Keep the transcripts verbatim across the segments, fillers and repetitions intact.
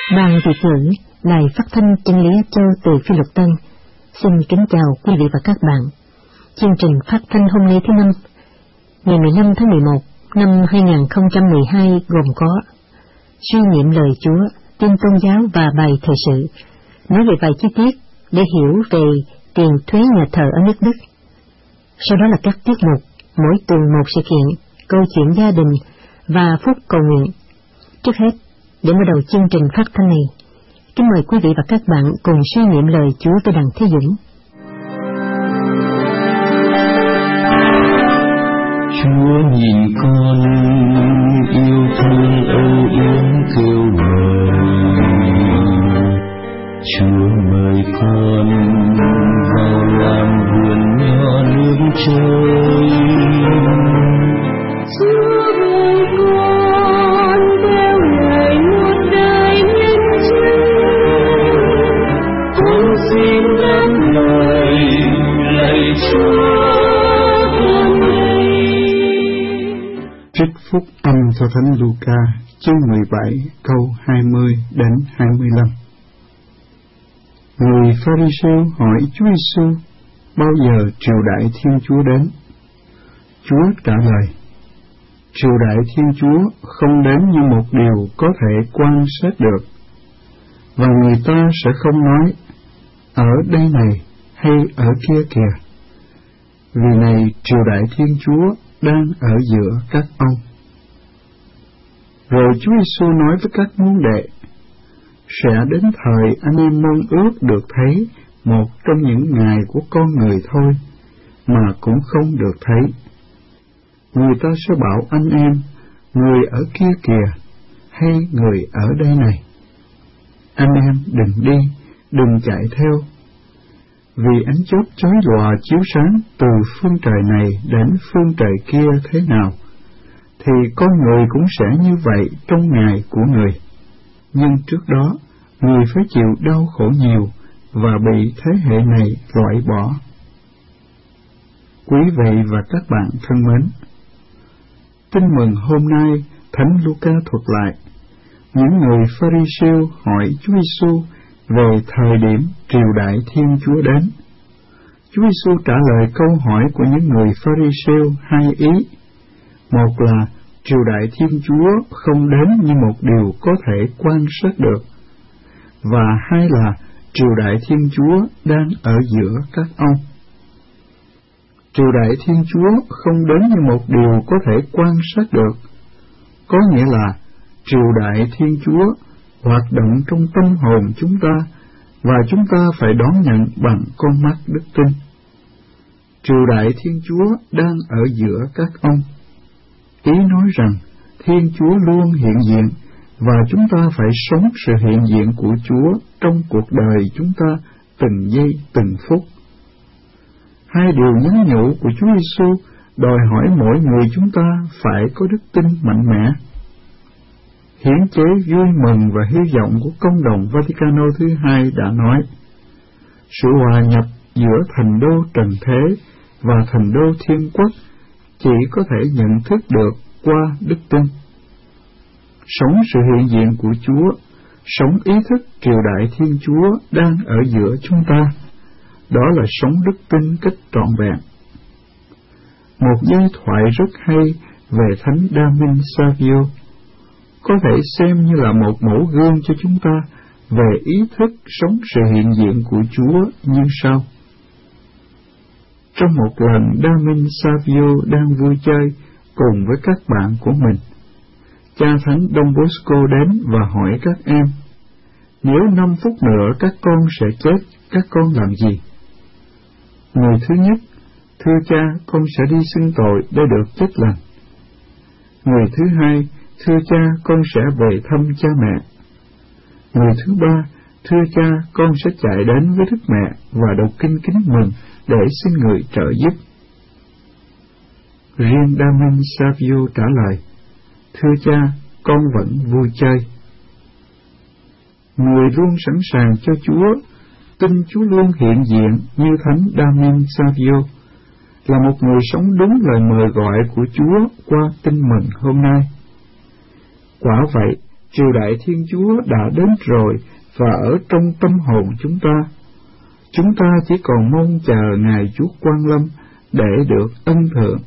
Ban Việt ngữ Đài Phát thanh Chân lý Áp Châu từ Phi Luật Tân xin kính chào quý vị và các bạn. Chương trình phát thanh hôm nay thứ năm, ngày mười lăm tháng mười một năm hai nghìn không trăm mười hai gồm có suy niệm lời Chúa, tin tôn giáo và bài thời sự, nói về vài chi tiết để hiểu về tiền thuế nhà thờ ở nước Đức. Sau đó là các tiết mục, mỗi tuần một sự kiện, câu chuyện gia đình và phút cầu nguyện. Trước hết, để mở đầu chương trình phát thanh này, kính mời quý vị và các bạn cùng suy niệm lời Chúa với Đặng Thế Dũng. Chúa nhìn con yêu thương âu yếm kêu gọi, Chúa mời con vào làm vườn nho nương chơi. Chúa mời con theo lời muôn đời nhân chứng, con xin đáp lời lạy Chúa. Trích phúc âm theo Thánh Luca chương mười bảy câu hai mươi đến hai mươi lăm. Người Pha-ri-siêu hỏi Chúa Giêsu bao giờ triều đại Thiên Chúa đến. Chúa trả lời: triều đại Thiên Chúa không đến như một điều có thể quan sát được, và người ta sẽ không nói ở đây này hay ở kia kìa, vì này triều đại Thiên Chúa đang ở giữa các ông. Rồi Chúa Giêsu nói với các môn đệ: sẽ đến thời anh em mong ước được thấy một trong những ngày của con người thôi, mà cũng không được thấy. Người ta sẽ bảo anh em, người ở kia kìa, hay người ở đây này. Anh em đừng đi, đừng chạy theo, vì ánh chớp chói lòa chiếu sáng từ phương trời này đến phương trời kia thế nào, thì con người cũng sẽ như vậy trong ngày của người. Nhưng trước đó, người phải chịu đau khổ nhiều và bị thế hệ này loại bỏ. Quý vị và các bạn thân mến, tin mừng hôm nay Thánh Luca thuật lại những người Pha-ri-siêu hỏi Chúa Giêsu về thời điểm triều đại Thiên Chúa đến. Chúa Giêsu trả lời câu hỏi của những người Pha-ri-siêu hai ý: một là triều đại Thiên Chúa không đến như một điều có thể quan sát được, và hai là triều đại Thiên Chúa đang ở giữa các ông. Triều đại Thiên Chúa không đến như một điều có thể quan sát được, có nghĩa là triều đại Thiên Chúa hoạt động trong tâm hồn chúng ta, và chúng ta phải đón nhận bằng con mắt đức tin. Triều đại Thiên Chúa đang ở giữa các ông. Ý nói rằng Thiên Chúa luôn hiện diện, và chúng ta phải sống sự hiện diện của Chúa trong cuộc đời chúng ta từng giây từng phút. Hai điều nhắn nhủ của Chúa Giêsu đòi hỏi mỗi người chúng ta phải có đức tin mạnh mẽ. Hiến chế vui mừng và hy vọng của Công đồng Vaticano thứ hai đã nói: sự hòa nhập giữa thành đô trần thế và thành đô thiên quốc chỉ có thể nhận thức được qua đức tin. Sống sự hiện diện của Chúa, sống ý thức triều đại Thiên Chúa đang ở giữa chúng ta, đó là sống đức tin cách trọn vẹn. Một giai thoại rất hay về Thánh Đa-minh Savio có thể xem như là một mẫu gương cho chúng ta về ý thức sống sự hiện diện của Chúa như sau. Trong một lần, Đa-minh Savio đang vui chơi cùng với các bạn của mình. Cha Thánh Don Bosco đến và hỏi các em: nếu năm phút nữa các con sẽ chết, các con làm gì? Người thứ nhất: thưa cha, con sẽ đi xưng tội để được chết lành. Người thứ hai: thưa cha, con sẽ về thăm cha mẹ. Người thứ ba: thưa cha, con sẽ chạy đến với Đức Mẹ và đọc kinh kính mừng để xin người trợ giúp. Riêng Đa-minh Savio trả lời: thưa cha, con vẫn vui chơi. Người luôn sẵn sàng cho Chúa, tin Chúa luôn hiện diện như Thánh Đa-minh Savio, là một người sống đúng lời mời gọi của Chúa qua tin mừng hôm nay. Quả vậy, triều đại Thiên Chúa đã đến rồi và ở trong tâm hồn chúng ta. Chúng ta chỉ còn mong chờ ngày Chúa Quang Lâm để được ân thưởng.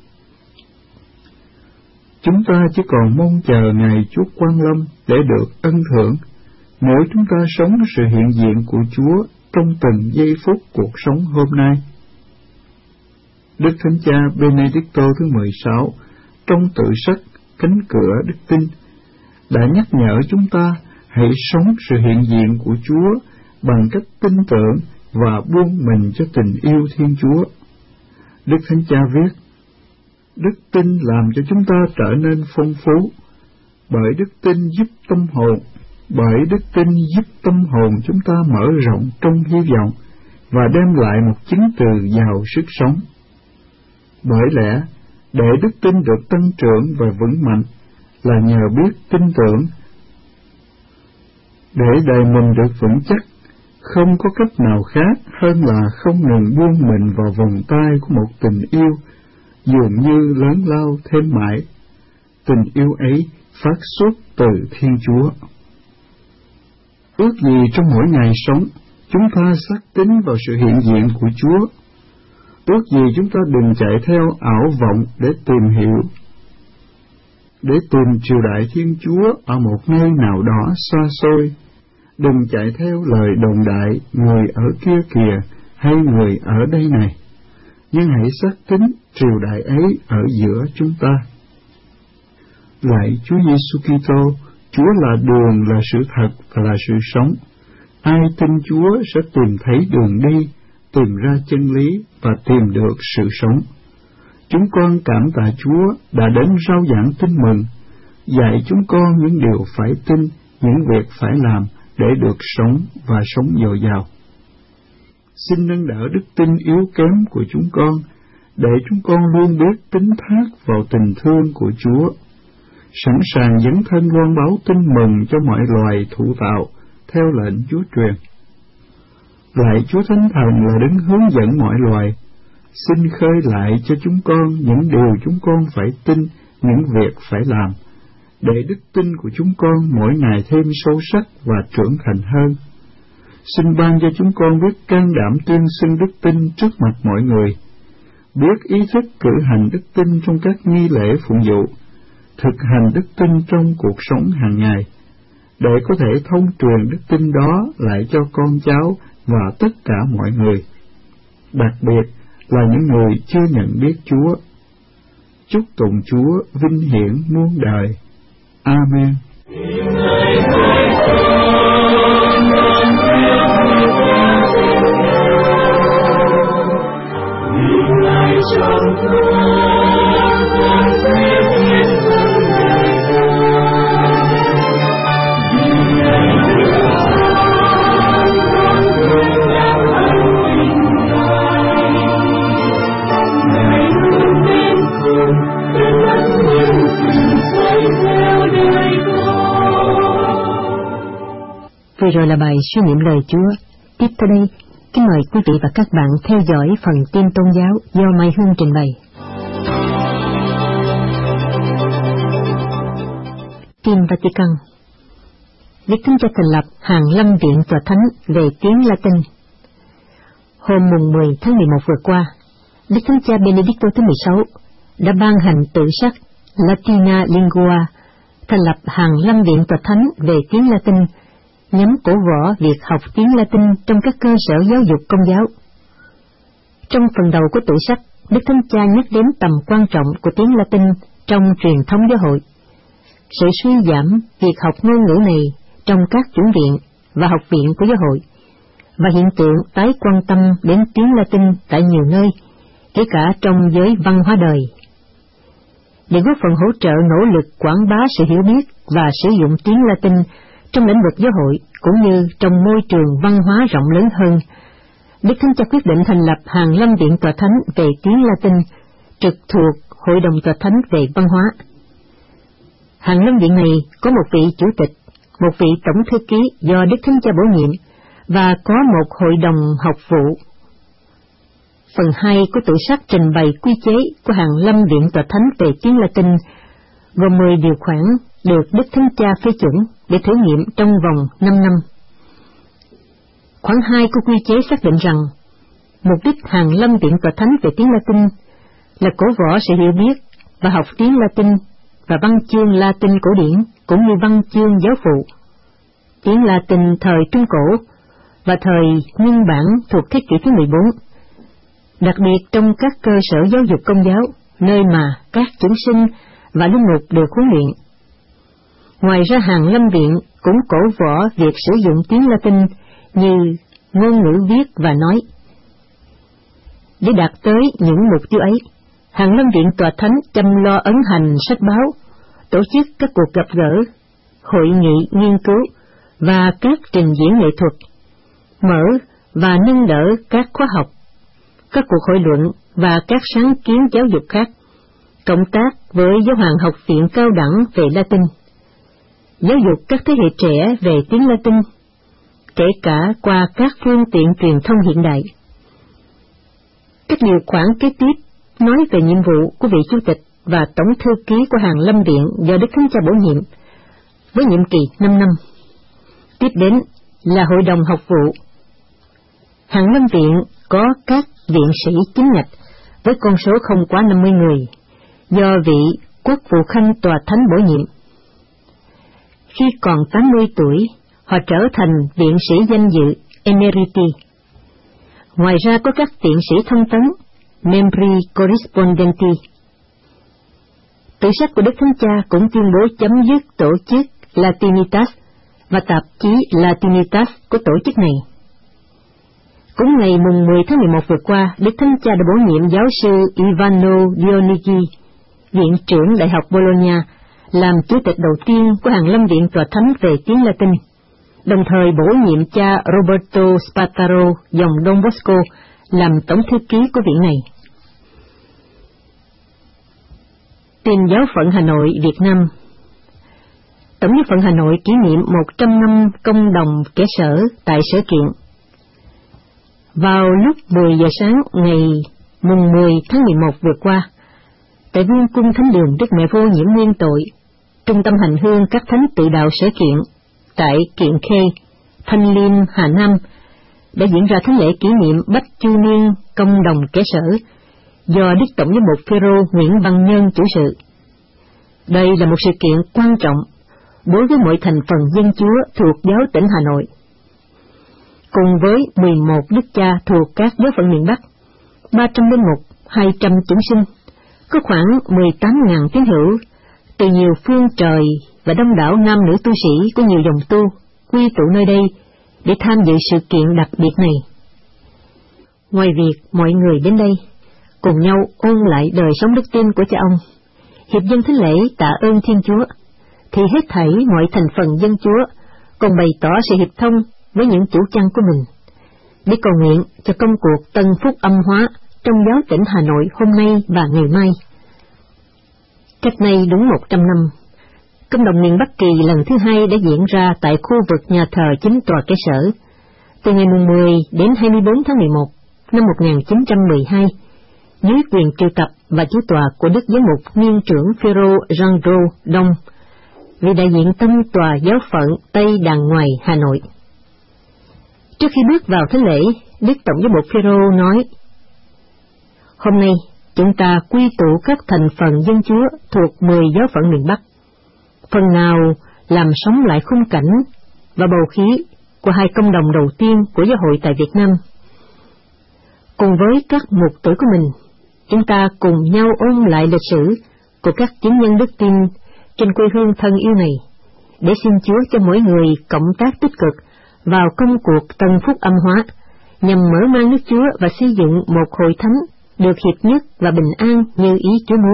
Chúng ta chỉ còn mong chờ ngày Chúa Quang Lâm để được ân thưởng nếu chúng ta sống sự hiện diện của Chúa trong từng giây phút cuộc sống hôm nay. Đức Thánh Cha Benedicto thứ mười sáu trong tự sách Cánh cửa đức tin đã nhắc nhở chúng ta hãy sống sự hiện diện của Chúa bằng cách tin tưởng và buông mình cho tình yêu Thiên Chúa. Đức Thánh Cha viết, đức tin làm cho chúng ta trở nên phong phú, bởi đức tin giúp tâm hồn, bởi đức tin giúp tâm hồn chúng ta mở rộng trong hy vọng và đem lại một chứng từ giàu sức sống. Bởi lẽ, để đức tin được tăng trưởng và vững mạnh là nhờ biết tin tưởng. Để đời mình được vững chắc, không có cách nào khác hơn là không ngừng buông mình vào vòng tay của một tình yêu dường như lớn lao thêm mãi. Tình yêu ấy phát xuất từ Thiên Chúa. Ước gì trong mỗi ngày sống, chúng ta xác tín vào sự hiện diện của Chúa. Ước gì chúng ta đừng chạy theo ảo vọng để tìm hiểu, để tìm triều đại Thiên Chúa ở một nơi nào đó xa xôi. Đừng chạy theo lời đồn đại người ở kia kìa hay người ở đây này, nhưng hãy xác tín triều đại ấy ở giữa chúng ta. Lạy Chúa Giêsu Kitô, Chúa là đường, là sự thật và là sự sống. Ai tin Chúa sẽ tìm thấy đường đi, tìm ra chân lý và tìm được sự sống. Chúng con cảm tạ Chúa đã đến rao giảng tin mừng, dạy chúng con những điều phải tin, những việc phải làm để được sống và sống dồi dào. Xin nâng đỡ đức tin yếu kém của chúng con, để chúng con luôn biết tín thác vào tình thương của Chúa, sẵn sàng dấn thân loan báo tin mừng cho mọi loài thụ tạo theo lệnh Chúa truyền. Lạy Chúa Thánh Thần là đấng hướng dẫn mọi loài, xin khơi lại cho chúng con những điều chúng con phải tin, những việc phải làm, để đức tin của chúng con mỗi ngày thêm sâu sắc và trưởng thành hơn. Xin ban cho chúng con biết can đảm tuyên xưng đức tin trước mặt mọi người, biết ý thức cử hành đức tin trong các nghi lễ phụng vụ, thực hành đức tin trong cuộc sống hàng ngày, để có thể thông truyền đức tin đó lại cho con cháu và tất cả mọi người, đặc biệt là những người chưa nhận biết Chúa. Chúc tụng Chúa vinh hiển muôn đời. Amen. Vừa rồi là bài suy niệm lời Chúa. Tiếp theo đây, kính mời quý vị và các bạn theo dõi phần tin tôn giáo do Mai Hương trình bày. Tin Vatican. Đức Thánh Cha thành lập hàng lâm viện tòa thánh về tiếng Latin. Hôm mùng mười tháng mười một vừa qua, Đức Thánh Cha Benedicto thứ mười sáu đã ban hành tự sắc Latina Lingua, thành lập hàng lâm viện tòa thánh về tiếng Latin, nhằm cổ võ việc học tiếng Latin trong các cơ sở giáo dục công giáo. Trong phần đầu của tự sách, Đức Thánh Cha nhắc đến tầm quan trọng của tiếng Latin trong truyền thống giáo hội, sự suy giảm việc học ngôn ngữ này trong các chủng viện và học viện của giáo hội, và hiện tượng tái quan tâm đến tiếng Latin tại nhiều nơi, kể cả trong giới văn hóa đời. Để góp phần hỗ trợ nỗ lực quảng bá sự hiểu biết và sử dụng tiếng Latin trong lĩnh vực giáo hội cũng như trong môi trường văn hóa rộng lớn hơn, Đức Thánh Cha quyết định thành lập hàng lâm viện tòa thánh về tiếng Latin trực thuộc Hội đồng tòa thánh về văn hóa. Hàng lâm viện này có một vị chủ tịch, một vị tổng thư ký do Đức Thánh Cha bổ nhiệm và có một hội đồng học vụ. Phần hai của tự sách trình bày quy chế của hàng lâm viện tòa thánh về tiếng Latin gồm mười điều khoản được Đức Thánh Cha phê chuẩn để thử nghiệm trong vòng năm năm. Khoản hai của quy chế xác định rằng mục đích Hàn Lâm Viện Tòa Thánh về tiếng Latin là cổ võ sự hiểu biết và học tiếng Latin và văn chương Latin cổ điển cũng như văn chương giáo phụ. Tiếng Latin thời Trung Cổ và thời nguyên bản thuộc thế kỷ thứ mười bốn, đặc biệt trong các cơ sở giáo dục công giáo, nơi mà các chúng sinh và linh mục được huấn luyện. Ngoài ra, Hàn Lâm Viện cũng cổ võ việc sử dụng tiếng Latin như ngôn ngữ viết và nói. Để đạt tới những mục tiêu ấy, Hàn Lâm Viện Tòa Thánh chăm lo ấn hành sách báo, tổ chức các cuộc gặp gỡ, hội nghị nghiên cứu và các trình diễn nghệ thuật, mở và nâng đỡ các khóa học, các cuộc hội luận và các sáng kiến giáo dục khác, cộng tác với Giáo hoàng Học viện Cao đẳng về Latin, giáo dục các thế hệ trẻ về tiếng Latin, kể cả qua các phương tiện truyền thông hiện đại. Các điều khoản kế tiếp nói về nhiệm vụ của vị Chủ tịch và Tổng thư ký của Hàn Lâm Viện do Đức Thánh Cha bổ nhiệm, với nhiệm kỳ năm năm. Tiếp đến là Hội đồng học vụ. Hàn Lâm Viện có các viện sĩ chính ngạch với con số không quá năm mươi người, do vị Quốc vụ Khanh Tòa Thánh bổ nhiệm. Khi còn tám mươi tuổi, họ trở thành viện sĩ danh dự Emeriti. Ngoài ra có các viện sĩ thông tấn, Membri Corrispondenti. Tự sách của Đức Thánh Cha cũng tuyên bố chấm dứt tổ chức Latinitas và tạp chí Latinitas của tổ chức này. Cũng ngày mùng mười tháng mười một vừa qua, Đức Thánh Cha đã bổ nhiệm giáo sư Ivano Dionigi, viện trưởng Đại học Bologna, làm chủ tịch đầu tiên của Hàn Lâm Viện Tòa Thánh về tiếng Latin, đồng thời bổ nhiệm cha Roberto Spataro dòng Don Bosco làm tổng thư ký của viện này. Tin giáo phận Hà Nội, Việt Nam. Tổng giáo phận Hà Nội kỷ niệm một trăm năm công đồng kẻ sở tại Sở Kiện. Vào lúc mười giờ sáng ngày mùng mười tháng mười một vừa qua, tại Vương cung Thánh đường Đức Mẹ Vô Nhiễm Nguyên Tội, trung tâm hành hương các thánh tự đạo Sở Kiện tại Kiện Khê, Thanh Liêm, Hà Nam, đã diễn ra thánh lễ kỷ niệm Bách Chu Niên công đồng kẻ sở do Đức Tổng giám mục Phêrô Nguyễn Văn Nhân chủ sự. Đây là một sự kiện quan trọng đối với mọi thành phần dân Chúa thuộc giáo tỉnh Hà Nội. Cùng với mười một đức cha thuộc các giáo phận miền Bắc, ba trăm linh mục, hai trăm chúng sinh, có khoảng mười tám nghìn tín hữu từ nhiều phương trời và đông đảo nam nữ tu sĩ của nhiều dòng tu quy tụ nơi đây để tham dự sự kiện đặc biệt này. Ngoài việc mọi người đến đây cùng nhau ôn lại đời sống đức tin của cha ông, hiệp dân thánh lễ tạ ơn Thiên Chúa, thì hết thảy mọi thành phần dân Chúa còn bày tỏ sự hiệp thông với những chủ chăn của mình, để cầu nguyện cho công cuộc tân phúc âm hóa trong giáo tỉnh Hà Nội hôm nay và ngày mai. Cách nay đúng một trăm năm, công đồng miền Bắc Kỳ lần thứ hai đã diễn ra tại khu vực nhà thờ chính tòa kẻ sở, từ ngày mười đến hai mươi bốn tháng mười một năm một nghìn chín trăm mười hai, dưới quyền triệu tập và chủ tọa của Đức Giám mục Niên trưởng Phêrô Randro Đông, vị đại diện tâm tòa giáo phận Tây Đàn Ngoài, Hà Nội. Trước khi bước vào thánh lễ, Đức Tổng giám mục Phêrô nói: Hôm nay, chúng ta quy tụ các thành phần dân Chúa thuộc mười giáo phận miền Bắc, phần nào làm sống lại khung cảnh và bầu khí của hai công đồng đầu tiên của giáo hội tại Việt Nam. Cùng với các mục tử của mình, chúng ta cùng nhau ôn lại lịch sử của các chứng nhân đức tin trên quê hương thân yêu này, để xin Chúa cho mỗi người cộng tác tích cực vào công cuộc tân phúc âm hóa, nhằm mở mang nước Chúa và xây dựng một hội thánh được hiệp nhất và bình an như ý Chúa muốn.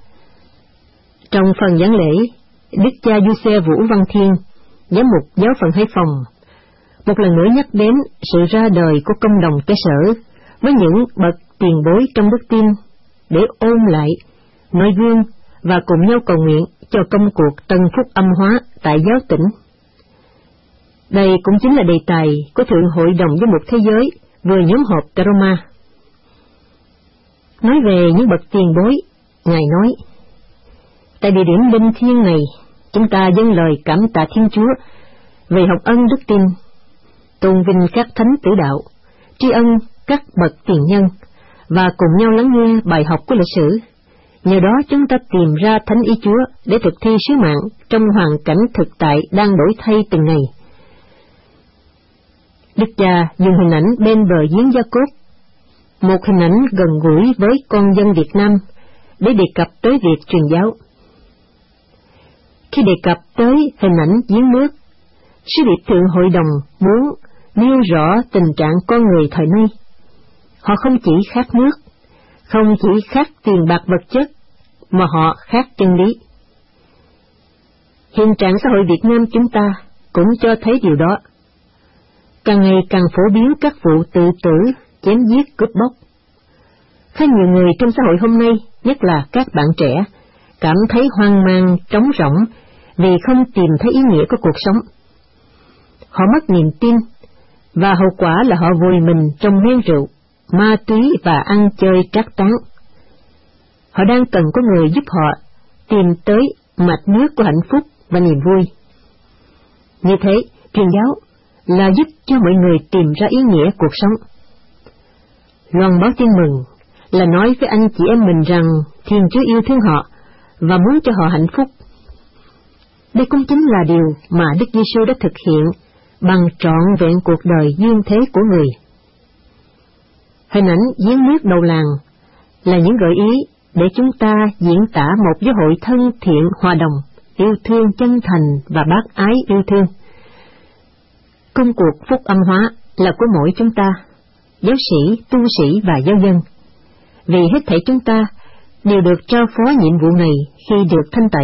Trong phần giảng lễ, Đức cha Giuse Vũ Văn Thiên, giám mục giáo phận Hải Phòng, một lần nữa nhắc đến sự ra đời của công đồng kẻ sở với những bậc tiền bối trong đức tin, để ôn lại, noi gương và cùng nhau cầu nguyện cho công cuộc tân phúc âm hóa tại giáo tỉnh. Đây cũng chính là đề tài của Thượng Hội đồng Giám mục Thế giới vừa nhóm họp tại Roma. Nói về những bậc tiền bối, Ngài nói: Tại địa điểm linh thiêng này, chúng ta dâng lời cảm tạ Thiên Chúa về học ân đức tin, tôn vinh các thánh tử đạo, tri ân các bậc tiền nhân, và cùng nhau lắng nghe bài học của lịch sử. Nhờ đó chúng ta tìm ra thánh ý Chúa để thực thi sứ mạng trong hoàn cảnh thực tại đang đổi thay từng ngày. Đức cha dùng hình ảnh bên bờ giếng Gia Cốp, một hình ảnh gần gũi với con dân Việt Nam, để đề cập tới việc truyền giáo. Khi đề cập tới hình ảnh giếng nước, Sứ điệp Thượng Hội đồng muốn nêu rõ tình trạng con người thời nay. Họ không chỉ khát nước, không chỉ khát tiền bạc vật chất, mà họ khát chân lý. Hiện trạng xã hội Việt Nam chúng ta cũng cho thấy điều đó. Càng ngày càng phổ biến các vụ tự tử, chém giết, cướp bóc. Khá nhiều người trong xã hội hôm nay, nhất là các bạn trẻ, cảm thấy hoang mang, trống rỗng vì không tìm thấy ý nghĩa của cuộc sống. Họ mất niềm tin, và hậu quả là họ vùi mình trong men rượu, ma túy và ăn chơi trác tán. Họ đang cần có người giúp họ tìm tới mạch nước của hạnh phúc và niềm vui. Như thế, truyền giáo là giúp cho mọi người tìm ra ý nghĩa cuộc sống. Loan báo tin mừng là nói với anh chị em mình rằng Thiên Chúa yêu thương họ và muốn cho họ hạnh phúc. Đây cũng chính là điều mà Đức Giêsu đã thực hiện bằng trọn vẹn cuộc đời dương thế của người. Hình ảnh giếng nước đầu làng là những gợi ý để chúng ta diễn tả một giáo hội thân thiện hòa đồng, yêu thương chân thành và bác ái yêu thương. Công cuộc phúc âm hóa là của mỗi chúng ta, giáo sĩ, tu sĩ và giáo dân, vì hết thảy chúng ta đều được trao phó nhiệm vụ này khi được thanh tẩy.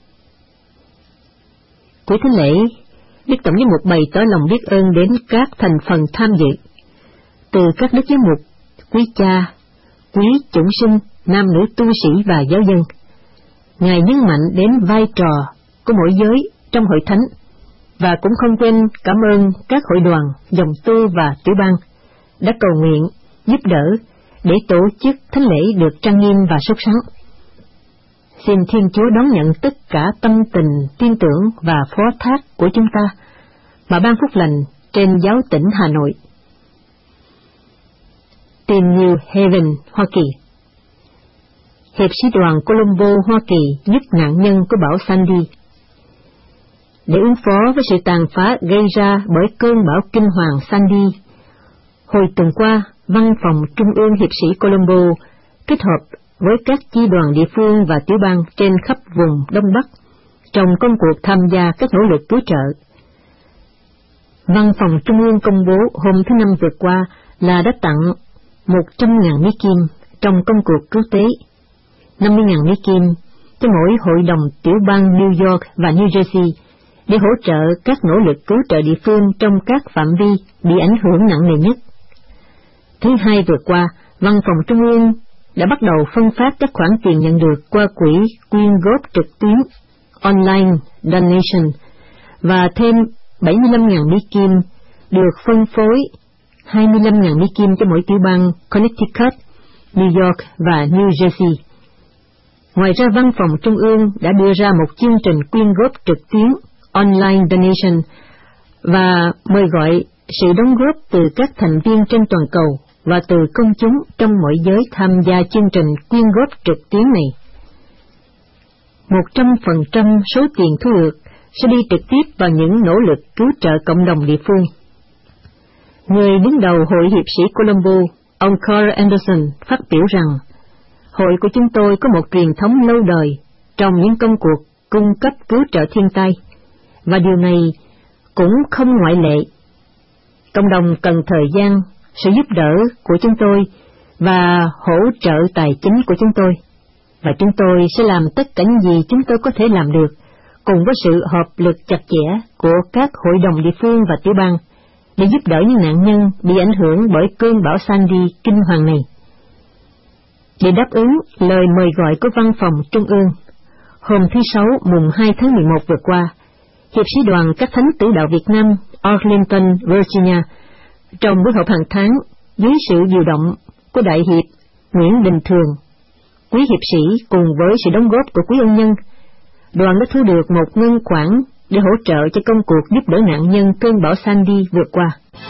Cuối thánh lễ, Đức Tổng giám mục bày tỏ lòng biết ơn đến các thành phần tham dự, từ các đức giám mục, quý cha, quý chủng sinh, nam nữ tu sĩ và giáo dân. Ngài nhấn mạnh đến vai trò của mỗi giới trong hội thánh, và cũng không quên cảm ơn các hội đoàn, dòng tu và tiểu bang đã cầu nguyện, giúp đỡ để tổ chức thánh lễ được trang nghiêm và sốt sắng. Xin Thiên Chúa đón nhận tất cả tâm tình, tin tưởng và phó thác của chúng ta, mà ban phúc lành trên giáo tỉnh Hà Nội. Tìm New Haven, Hoa Kỳ. Hiệp sĩ đoàn Colombo, Hoa Kỳ giúp nạn nhân của bão Sandy. Để ứng phó với sự tàn phá gây ra bởi cơn bão kinh hoàng Sandy, hồi tuần qua, Văn phòng Trung ương Hiệp sĩ Colombo kết hợp với các chi đoàn địa phương và tiểu bang trên khắp vùng Đông Bắc trong công cuộc tham gia các nỗ lực cứu trợ. Văn phòng Trung ương công bố hôm thứ Năm vừa qua là đã tặng một trăm nghìn Mỹ Kim trong công cuộc cứu tế, năm mươi nghìn Mỹ Kim cho mỗi hội đồng tiểu bang New York và New Jersey để hỗ trợ các nỗ lực cứu trợ địa phương trong các phạm vi bị ảnh hưởng nặng nề nhất. Thứ Hai vừa qua, Văn phòng Trung ương đã bắt đầu phân phát các khoản tiền nhận được qua quỹ quyên góp trực tuyến online donation, và thêm bảy mươi lăm nghìn Mỹ Kim được phân phối, hai mươi lăm nghìn Mỹ Kim cho mỗi tiểu bang Connecticut, New York và New Jersey. Ngoài ra, Văn phòng Trung ương đã đưa ra một chương trình quyên góp trực tuyến online donation và mời gọi sự đóng góp từ các thành viên trên toàn cầu và từ công chúng trong mọi giới tham gia chương trình quyên góp trực tuyến này. Một trăm phần trăm số tiền thu được sẽ đi trực tiếp vào những nỗ lực cứu trợ cộng đồng địa phương. Người đứng đầu Hội Hiệp sĩ Colombo, ông Carl Anderson, phát biểu rằng, hội của chúng tôi có một truyền thống lâu đời trong những công cuộc cung cấp cứu trợ thiên tai, và điều này cũng không ngoại lệ. Cộng đồng cần thời gian, sự giúp đỡ của chúng tôi và hỗ trợ tài chính của chúng tôi, và chúng tôi sẽ làm tất cả những gì chúng tôi có thể làm được, cùng với sự hợp lực chặt chẽ của các hội đồng địa phương và tiểu bang, để giúp đỡ những nạn nhân bị ảnh hưởng bởi cơn bão Sandy kinh hoàng này. Để đáp ứng lời mời gọi của Văn phòng Trung ương, hôm thứ Sáu mùng hai tháng mười một vừa qua, Hiệp sĩ đoàn các thánh tử đạo Việt Nam Arlington, Virginia, trong buổi họp hàng tháng dưới sự điều động của Đại hiệp Nguyễn Đình Thường, quý hiệp sĩ cùng với sự đóng góp của quý ân nhân, đoàn đã thu được một ngân khoản để hỗ trợ cho công cuộc giúp đỡ nạn nhân cơn bão Sandy vượt qua.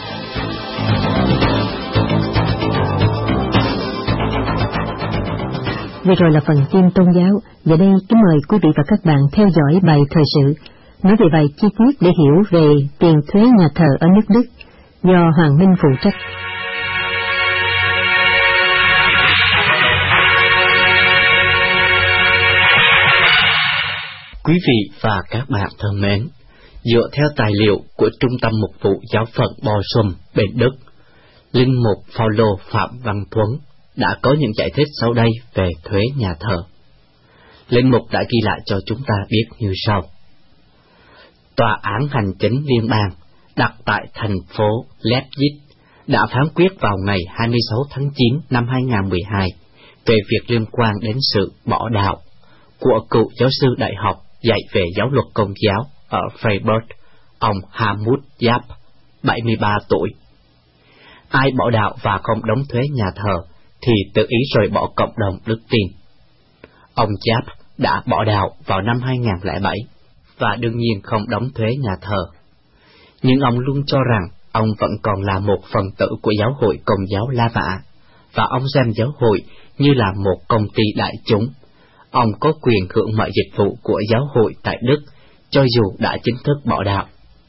Vừa rồi là phần tin tôn giáo, và đây kính mời quý vị và các bạn theo dõi bài thời sự nói về vài chi tiết để hiểu về tiền thuế nhà thờ ở nước Đức do Hoàng Minh phụ trách. Quý vị và các bạn thân mến, dựa theo tài liệu của Trung tâm Mục vụ Giáo phận Bochum, bên Đức, Linh mục Phaolô Phạm Văn Thuấn đã có những giải thích sau đây về thuế nhà thờ. Linh mục đã ghi lại cho chúng ta biết như sau. Tòa án hành chính liên bang đặt tại thành phố Leipzig đã phán quyết vào ngày hai mươi sáu tháng chín năm hai nghìn không trăm mười hai về việc liên quan đến sự bỏ đạo của cựu giáo sư đại học dạy về giáo luật Công giáo ở Freiburg, ông Helmut Japp, bảy mươi ba tuổi. Ai bỏ đạo và không đóng thuế nhà thờ thì tự ý rời bỏ cộng đồng đức tin. Ông Japp đã bỏ đạo vào năm hai nghìn không trăm lẻ bảy và đương nhiên không đóng thuế nhà thờ. Nhưng ông luôn cho rằng ông vẫn còn là một phần tử của giáo hội Công giáo La Mã, và ông xem giáo hội như là một công ty đại chúng. Ông có quyền hưởng mọi dịch vụ của giáo hội tại Đức, cho dù đã chính thức bỏ đạo.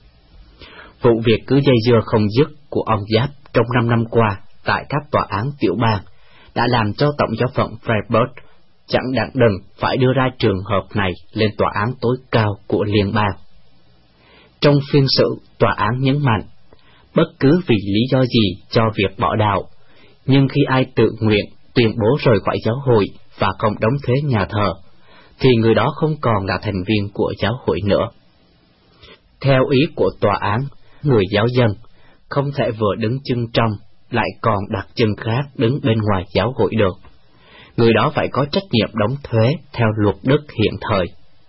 Vụ việc cứ dây dưa không dứt của ông Japp trong năm năm qua tại các tòa án tiểu bang đã làm cho Tổng giáo phận Freiburg chẳng đặng đừng phải đưa ra trường hợp này lên tòa án tối cao của liên bang. Trong phiên xử, tòa án nhấn mạnh, bất cứ vì lý do gì cho việc bỏ đạo, nhưng khi ai tự nguyện tuyên bố rời khỏi giáo hội và không đóng thuế nhà thờ, thì người đó không còn là thành viên của giáo hội nữa. Theo ý của tòa án, người giáo dân không thể vừa đứng chân trong lại còn đặt chân khác đứng bên ngoài giáo hội được. Người đó phải có trách nhiệm đóng thuế theo luật Đức hiện thời.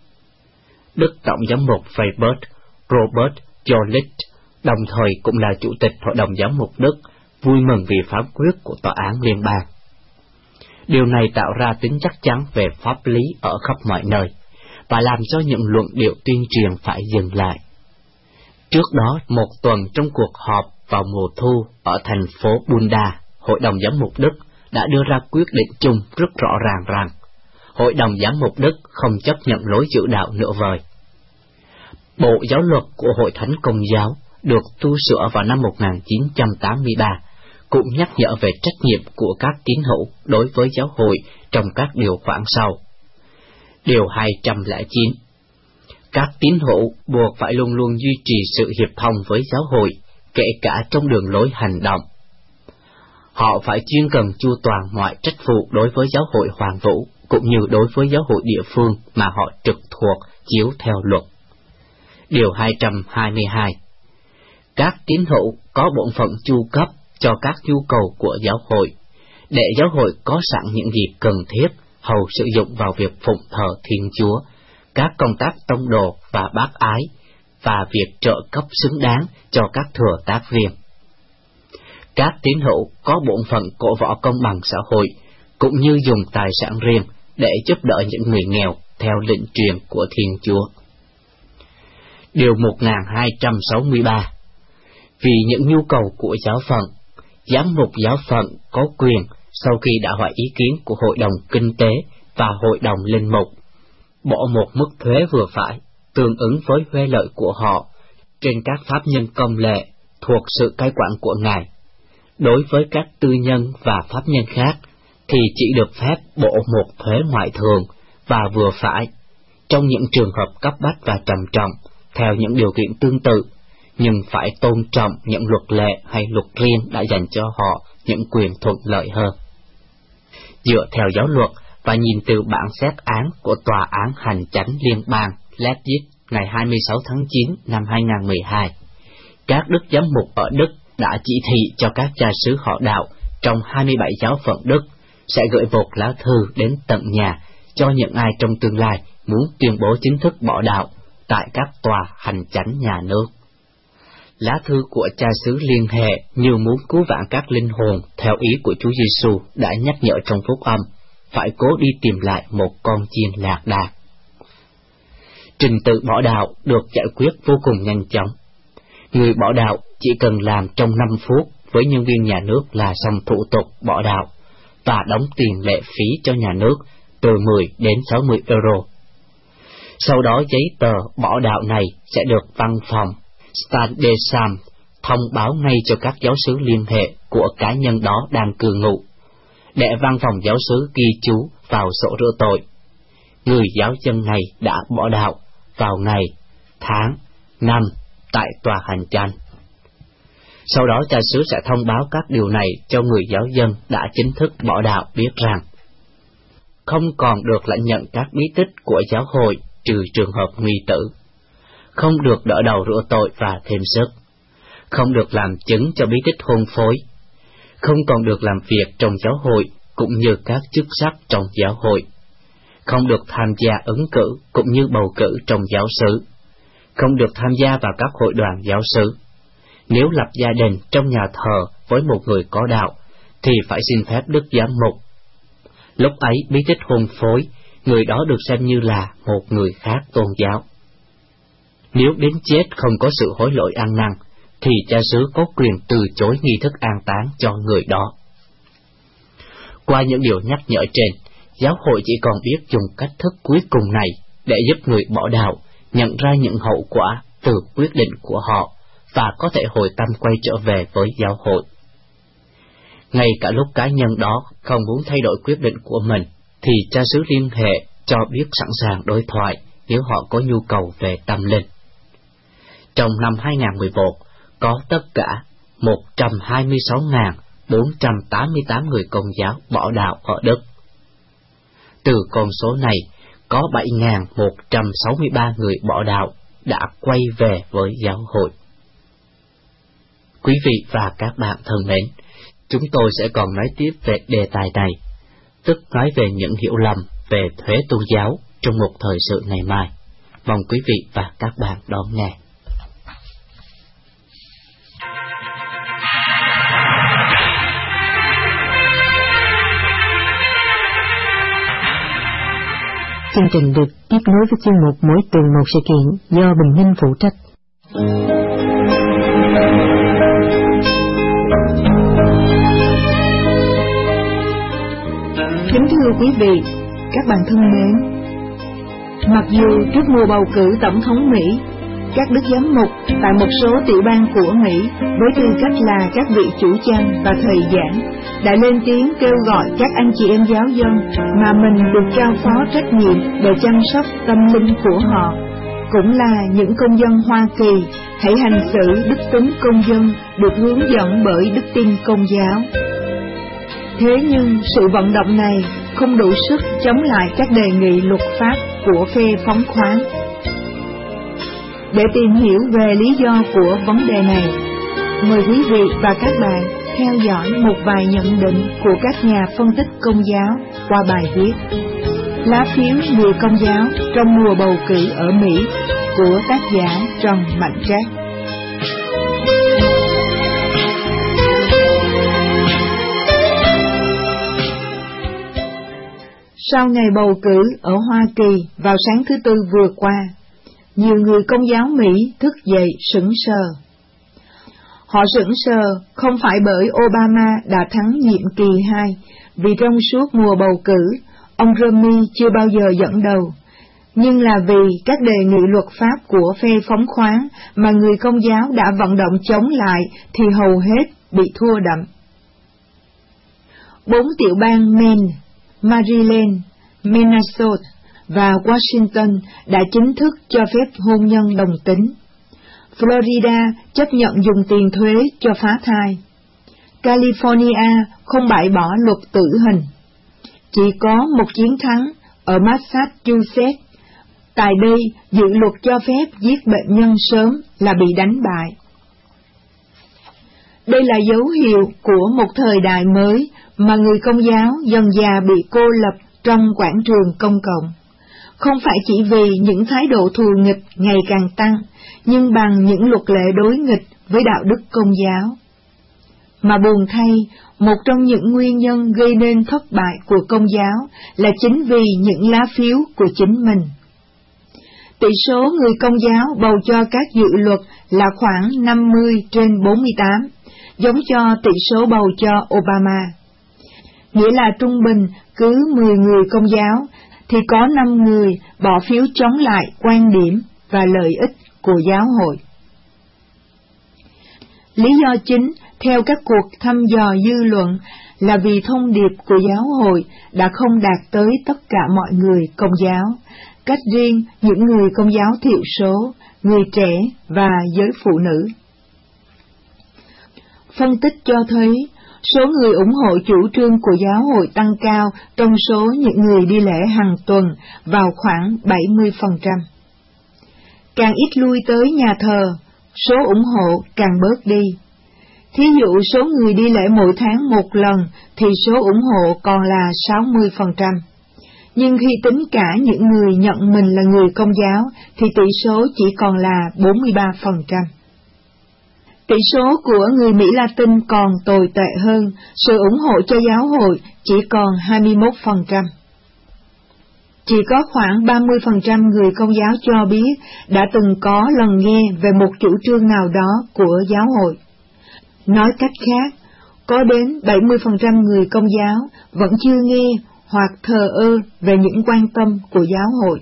Đức Tổng giám mục Freiburg Robert Jolich, đồng thời cũng là Chủ tịch Hội đồng Giám mục Đức, vui mừng vì phán quyết của tòa án liên bang. Điều này tạo ra tính chắc chắn về pháp lý ở khắp mọi nơi, và làm cho những luận điệu tuyên truyền phải dừng lại. Trước đó, một tuần trong cuộc họp vào mùa thu ở thành phố Bunda, Hội đồng Giám mục Đức đã đưa ra quyết định chung rất rõ ràng rằng Hội đồng Giám mục Đức không chấp nhận lối giữ đạo nửa vời. Bộ giáo luật của Hội Thánh Công giáo được tu sửa vào năm một nghìn chín trăm tám mươi ba cũng nhắc nhở về trách nhiệm của các tín hữu đối với giáo hội trong các điều khoản sau. Điều hai trăm lẻ chín. Các tín hữu buộc phải luôn luôn duy trì sự hiệp thông với giáo hội, kể cả trong đường lối hành động. Họ phải chuyên cần chu toàn mọi trách vụ đối với giáo hội hoàn vũ, cũng như đối với giáo hội địa phương mà họ trực thuộc chiếu theo luật. Điều hai trăm hai mươi hai. Các tín hữu có bổn phận chu cấp cho các nhu cầu của giáo hội, để giáo hội có sẵn những gì cần thiết hầu sử dụng vào việc phụng thờ Thiên Chúa, các công tác tông đồ và bác ái, và việc trợ cấp xứng đáng cho các thừa tác viên. Các tín hữu có bổn phận cổ võ công bằng xã hội, cũng như dùng tài sản riêng để giúp đỡ những người nghèo theo lệnh truyền của Thiên Chúa. Điều một nghìn hai trăm sáu mươi ba. Vì những nhu cầu của giáo phận, giám mục giáo phận có quyền, sau khi đã hỏi ý kiến của Hội đồng Kinh tế và Hội đồng Linh mục, bỏ một mức thuế vừa phải, tương ứng với thuế lợi của họ, trên các pháp nhân công lệ thuộc sự cai quản của Ngài. Đối với các tư nhân và pháp nhân khác, thì chỉ được phép bổ một thuế ngoại thường và vừa phải, trong những trường hợp cấp bách và trầm trọng, theo những điều kiện tương tự, nhưng phải tôn trọng những luật lệ hay luật riêng đã dành cho họ những quyền thuận lợi hơn. Dựa theo giáo luật và nhìn từ bản xét án của Tòa án Hành chánh Liên bang Leipzig ngày hai mươi sáu tháng chín năm hai nghìn không trăm mười hai, các đức giám mục ở Đức đã chỉ thị cho các cha xứ họ đạo trong hai mươi bảy giáo phận Đức sẽ gửi một lá thư đến tận nhà cho những ai trong tương lai muốn tuyên bố chính thức bỏ đạo tại các tòa hành chánh nhà nước. Lá thư của cha xứ liên hệ như muốn cứu vãn các linh hồn theo ý của Chúa Giêsu đã nhắc nhở trong phúc âm, phải cố đi tìm lại một con chiên lạc đàn. trình tự bỏ đạo được giải quyết vô cùng nhanh chóng. Người bỏ đạo chỉ cần làm trong năm phút với nhân viên nhà nước là xong thủ tục bỏ đạo và đóng tiền lệ phí cho nhà nước từ mười đến sáu mươi euro. Sau đó giấy tờ bỏ đạo này sẽ được văn phòng Standesam thông báo ngay cho các giáo xứ liên hệ của cá nhân đó đang cư ngụ, để văn phòng giáo xứ ghi chú vào sổ rửa tội. Người giáo dân này đã bỏ đạo vào ngày, tháng, năm tại tòa hành chánh. Sau đó cha xứ sẽ thông báo các điều này cho người giáo dân đã chính thức bỏ đạo biết rằng không còn được lãnh nhận các bí tích của giáo hội trừ trường hợp nguy tử, không được đỡ đầu rửa tội và thêm sức, không được làm chứng cho bí tích hôn phối, không còn được làm việc trong giáo hội cũng như các chức sắc trong giáo hội, không được tham gia ứng cử cũng như bầu cử trong giáo xứ, không được tham gia vào các hội đoàn giáo xứ. Nếu lập gia đình trong nhà thờ với một người có đạo, thì phải xin phép đức giám mục. Lúc ấy bí tích hôn phối, người đó được xem như là một người khác tôn giáo. Nếu đến chết không có sự hối lỗi ăn năn, thì cha xứ có quyền từ chối nghi thức an táng cho người đó. Qua những điều nhắc nhở trên, giáo hội chỉ còn biết dùng cách thức cuối cùng này để giúp người bỏ đạo nhận ra những hậu quả từ quyết định của họ và có thể hồi tâm quay trở về với giáo hội. Ngay cả lúc cá nhân đó không muốn thay đổi quyết định của mình, thì cha xứ liên hệ cho biết sẵn sàng đối thoại nếu họ có nhu cầu về tâm linh. Trong năm hai không một một, có tất cả một trăm hai mươi sáu nghìn bốn trăm tám mươi tám người Công giáo bỏ đạo ở Đức. Từ con số này, có bảy nghìn một trăm sáu mươi ba người bỏ đạo đã quay về với giáo hội. Quý vị và các bạn thân mến, chúng tôi sẽ còn nói tiếp về đề tài này, tức nói về những hiểu lầm về thuế tôn giáo trong một thời sự ngày mai. Mong quý vị và các bạn đón nghe. Chương trình được tiếp nối với chuyên mục Mỗi tuần một sự kiện do Bình Minh phụ trách. Kính thưa quý vị, các bạn thân mến, mặc dù trước mùa bầu cử tổng thống Mỹ, các đức giám mục tại một số tiểu bang của Mỹ với tư cách là các vị chủ chăn và thầy giảng đã lên tiếng kêu gọi các anh chị em giáo dân mà mình được giao phó trách nhiệm để chăm sóc tâm linh của họ, cũng là những công dân Hoa Kỳ, hãy hành xử đức tính công dân được hướng dẫn bởi đức tin Công giáo. Thế nhưng sự vận động này không đủ sức chống lại các đề nghị luật pháp của phe phóng khoáng. Để tìm hiểu về lý do của vấn đề này, mời quý vị và các bạn theo dõi một vài nhận định của các nhà phân tích Công giáo qua bài viết Lá phiếu người Công giáo trong mùa bầu cử ở Mỹ của tác giả Trần Mạnh Trác. Sau ngày bầu cử ở Hoa Kỳ vào sáng thứ Tư vừa qua, nhiều người Công giáo Mỹ thức dậy sững sờ. Họ sững sờ không phải bởi Obama đã thắng nhiệm kỳ hai, vì trong suốt mùa bầu cử, ông Romney chưa bao giờ dẫn đầu, nhưng là vì các đề nghị luật pháp của phe phóng khoáng mà người Công giáo đã vận động chống lại thì hầu hết bị thua đậm. Bốn tiểu bang Maine, Maryland, Minnesota và Washington đã chính thức cho phép hôn nhân đồng tính. Florida chấp nhận dùng tiền thuế cho phá thai. California không bãi bỏ luật tử hình. Chỉ có một chiến thắng ở Massachusetts. Tại đây, dự luật cho phép giết bệnh nhân sớm là bị đánh bại. Đây là dấu hiệu của một thời đại mới mà người Công giáo dần dà bị cô lập trong quảng trường công cộng. Không phải chỉ vì những thái độ thù nghịch ngày càng tăng, nhưng bằng những luật lệ đối nghịch với đạo đức Công giáo. Mà buồn thay, một trong những nguyên nhân gây nên thất bại của Công giáo là chính vì những lá phiếu của chính mình. Tỷ số người Công giáo bầu cho các dự luật là khoảng năm mươi trên bốn mươi tám, giống cho tỷ số bầu cho Obama. Nghĩa là trung bình cứ mười người Công giáo thì có năm người bỏ phiếu chống lại quan điểm và lợi ích của giáo hội. Lý do chính theo các cuộc thăm dò dư luận là vì thông điệp của giáo hội đã không đạt tới tất cả mọi người Công giáo, cách riêng những người Công giáo thiểu số, người trẻ và giới phụ nữ. Phân tích cho thấy số người ủng hộ chủ trương của giáo hội tăng cao trong số những người đi lễ hàng tuần vào khoảng bảy mươi phần trăm. Càng ít lui tới nhà thờ, số ủng hộ càng bớt đi. Thí dụ số người đi lễ mỗi tháng một lần thì số ủng hộ còn là sáu mươi phần trăm. Nhưng khi tính cả những người nhận mình là người Công giáo thì tỷ số chỉ còn là bốn mươi ba phần trăm. Tỷ số của người Mỹ Latin còn tồi tệ hơn, sự ủng hộ cho giáo hội chỉ còn hai mươi mốt phần trăm. Chỉ có khoảng ba mươi phần trăm người Công giáo cho biết đã từng có lần nghe về một chủ trương nào đó của giáo hội. Nói cách khác, có đến bảy mươi phần trăm người Công giáo vẫn chưa nghe hoặc thờ ơ về những quan tâm của giáo hội.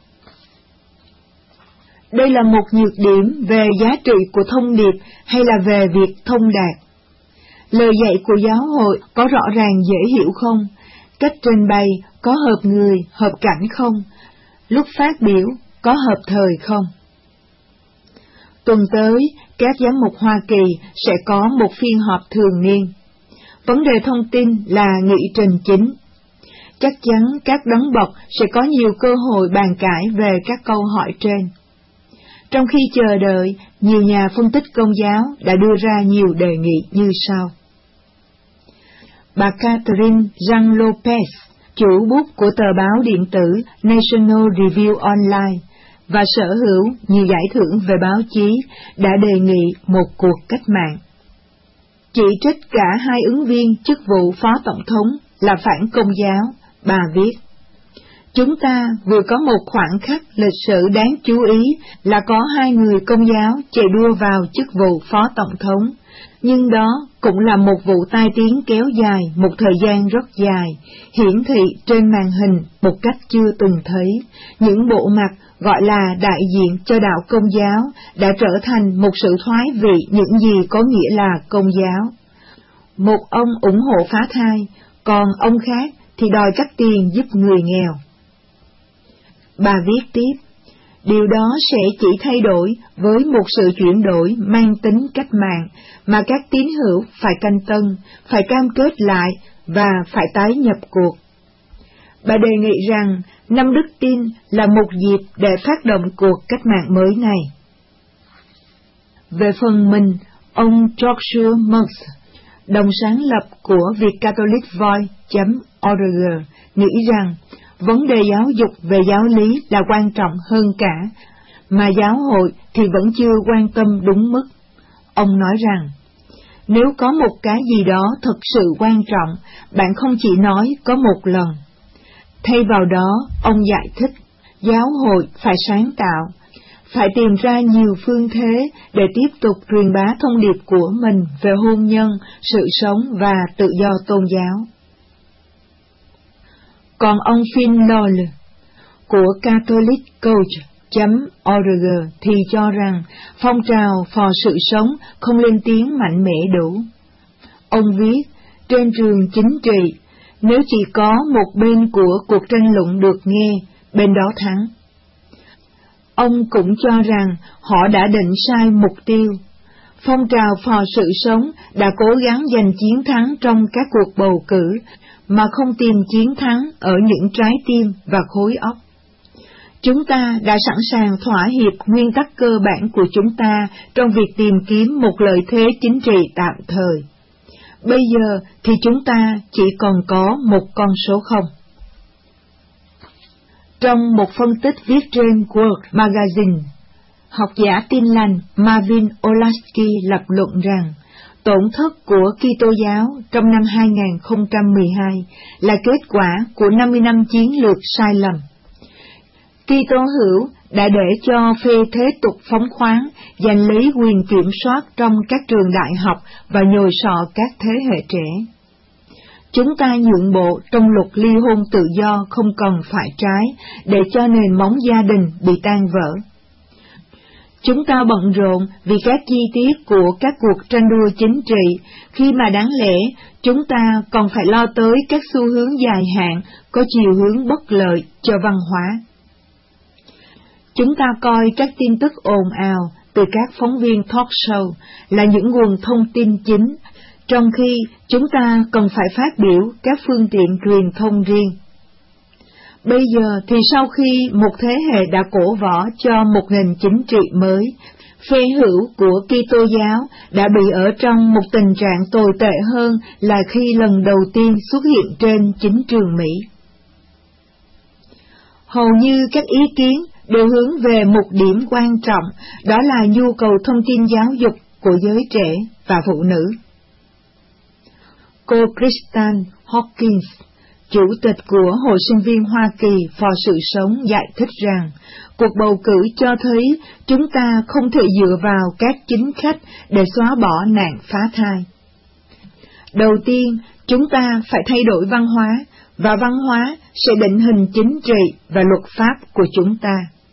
Đây là một nhược điểm về giá trị của thông điệp hay là về việc thông đạt? Lời dạy của giáo hội có rõ ràng dễ hiểu không? Cách trình bày có hợp người, hợp cảnh không? Lúc phát biểu có hợp thời không? Tuần tới, các giám mục Hoa Kỳ sẽ có một phiên họp thường niên. Vấn đề thông tin là nghị trình chính. Chắc chắn các đấng bậc sẽ có nhiều cơ hội bàn cãi về các câu hỏi trên. Trong khi chờ đợi, nhiều nhà phân tích Công giáo đã đưa ra nhiều đề nghị như sau. Bà Catherine Jean Lopez, chủ bút của tờ báo điện tử National Review Online và sở hữu nhiều giải thưởng về báo chí, đã đề nghị một cuộc cách mạng. Chỉ trích cả hai ứng viên chức vụ phó tổng thống là phản Công giáo, bà viết. Chúng ta vừa có một khoảnh khắc lịch sử đáng chú ý là có hai người Công giáo chạy đua vào chức vụ phó tổng thống, nhưng đó cũng là một vụ tai tiếng kéo dài một thời gian rất dài, hiển thị trên màn hình một cách chưa từng thấy. Những bộ mặt gọi là đại diện cho đạo Công giáo đã trở thành một sự thoái vị những gì có nghĩa là Công giáo. Một ông ủng hộ phá thai, còn ông khác thì đòi cắt tiền giúp người nghèo. Bà viết tiếp, điều đó sẽ chỉ thay đổi với một sự chuyển đổi mang tính cách mạng mà các tín hữu phải canh tân, phải cam kết lại và phải tái nhập cuộc. Bà đề nghị rằng năm đức tin là một dịp để phát động cuộc cách mạng mới này. Về phần mình, ông Joshua Musk, đồng sáng lập của vietcatholicvoice chấm org, nghĩ rằng vấn đề giáo dục về giáo lý là quan trọng hơn cả, mà giáo hội thì vẫn chưa quan tâm đúng mức. Ông nói rằng, nếu có một cái gì đó thực sự quan trọng, bạn không chỉ nói có một lần. Thay vào đó, ông giải thích, giáo hội phải sáng tạo, phải tìm ra nhiều phương thế để tiếp tục truyền bá thông điệp của mình về hôn nhân, sự sống và tự do tôn giáo. Còn ông Phil Lawler của Catholic Coach chấm org thì cho rằng phong trào phò sự sống không lên tiếng mạnh mẽ đủ. Ông viết, trên trường chính trị, nếu chỉ có một bên của cuộc tranh luận được nghe, bên đó thắng. Ông cũng cho rằng họ đã định sai mục tiêu. Phong trào phò sự sống đã cố gắng giành chiến thắng trong các cuộc bầu cử, mà không tìm chiến thắng ở những trái tim và khối óc. Chúng ta đã sẵn sàng thỏa hiệp nguyên tắc cơ bản của chúng ta trong việc tìm kiếm một lợi thế chính trị tạm thời. Bây giờ thì chúng ta chỉ còn có một con số không. Trong một phân tích viết trên World Magazine, học giả Tin lành Marvin Olasky lập luận rằng tổn thất của Kitô giáo trong năm hai nghìn không trăm mười hai là kết quả của năm mươi năm chiến lược sai lầm. Kitô hữu đã để cho phe thế tục phóng khoáng giành lấy quyền kiểm soát trong các trường đại học và nhồi sọ các thế hệ trẻ. Chúng ta nhượng bộ trong luật ly hôn tự do không cần phải trái để cho nền móng gia đình bị tan vỡ. Chúng ta bận rộn vì các chi tiết của các cuộc tranh đua chính trị, khi mà đáng lẽ chúng ta còn phải lo tới các xu hướng dài hạn có chiều hướng bất lợi cho văn hóa. Chúng ta coi các tin tức ồn ào từ các phóng viên talk show là những nguồn thông tin chính, trong khi chúng ta cần phải phát biểu các phương tiện truyền thông riêng. Bây giờ thì sau khi một thế hệ đã cổ võ cho một nền chính trị mới, phe hữu của Kitô giáo đã bị ở trong một tình trạng tồi tệ hơn là khi lần đầu tiên xuất hiện trên chính trường Mỹ. Hầu như các ý kiến đều hướng về một điểm quan trọng, đó là nhu cầu thông tin giáo dục của giới trẻ và phụ nữ. Cô Kristan Hawkins, chủ tịch của Hội sinh viên Hoa Kỳ For sự sống, giải thích rằng cuộc bầu cử cho thấy chúng ta không thể dựa vào các chính khách để xóa bỏ nạn phá thai. Đầu tiên, chúng ta phải thay đổi văn hóa, và văn hóa sẽ định hình chính trị và luật pháp của chúng ta.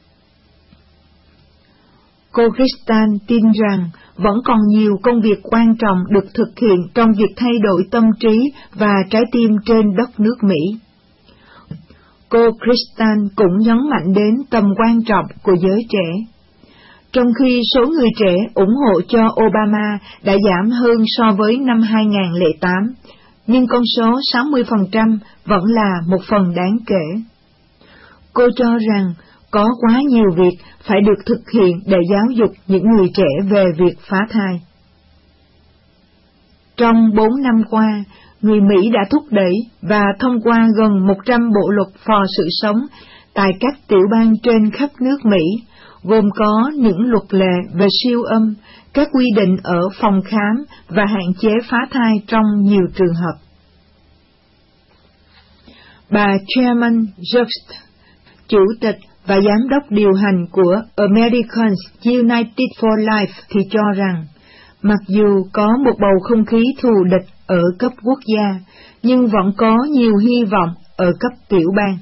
Cô Kristan tin rằng vẫn còn nhiều công việc quan trọng được thực hiện trong việc thay đổi tâm trí và trái tim trên đất nước Mỹ. Cô Kristan cũng nhấn mạnh đến tầm quan trọng của giới trẻ. Trong khi số người trẻ ủng hộ cho Obama đã giảm hơn so với năm hai nghìn không trăm lẻ tám, nhưng con số sáu mươi phần trăm vẫn là một phần đáng kể. Cô cho rằng có quá nhiều việc phải được thực hiện để giáo dục những người trẻ về việc phá thai. Trong bốn năm qua, người Mỹ đã thúc đẩy và thông qua gần một trăm bộ luật phò sự sống tại các tiểu bang trên khắp nước Mỹ, gồm có những luật lệ về siêu âm, các quy định ở phòng khám và hạn chế phá thai trong nhiều trường hợp. Bà Chairman Just, chủ tịch và giám đốc điều hành của Americans United for Life thì cho rằng, mặc dù có một bầu không khí thù địch ở cấp quốc gia, nhưng vẫn có nhiều hy vọng ở cấp tiểu bang.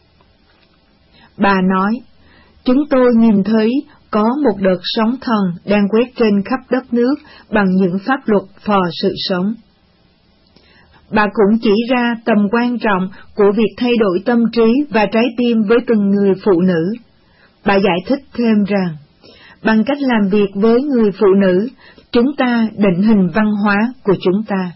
Bà nói, chúng tôi nhìn thấy có một đợt sóng thần đang quét trên khắp đất nước bằng những pháp luật phò sự sống. Bà cũng chỉ ra tầm quan trọng của việc thay đổi tâm trí và trái tim với từng người phụ nữ. Bà giải thích thêm rằng, bằng cách làm việc với người phụ nữ, chúng ta định hình văn hóa của chúng ta.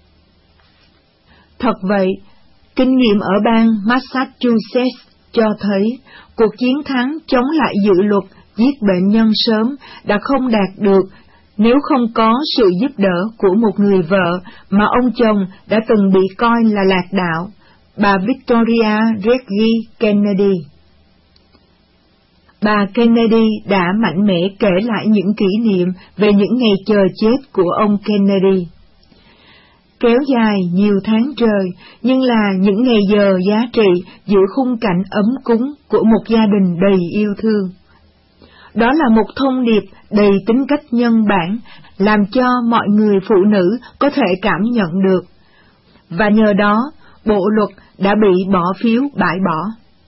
Thật vậy, kinh nghiệm ở bang Massachusetts cho thấy cuộc chiến thắng chống lại dự luật giết bệnh nhân sớm đã không đạt được nếu không có sự giúp đỡ của một người vợ mà ông chồng đã từng bị coi là lạc đạo, bà Victoria Reggie Kennedy. Bà Kennedy đã mạnh mẽ kể lại những kỷ niệm về những ngày chờ chết của ông Kennedy. Kéo dài nhiều tháng trời, nhưng là những ngày giờ giá trị giữa khung cảnh ấm cúng của một gia đình đầy yêu thương. Đó là một thông điệp đầy tính cách nhân bản, làm cho mọi người phụ nữ có thể cảm nhận được, và nhờ đó, bộ luật đã bị bỏ phiếu bãi bỏ.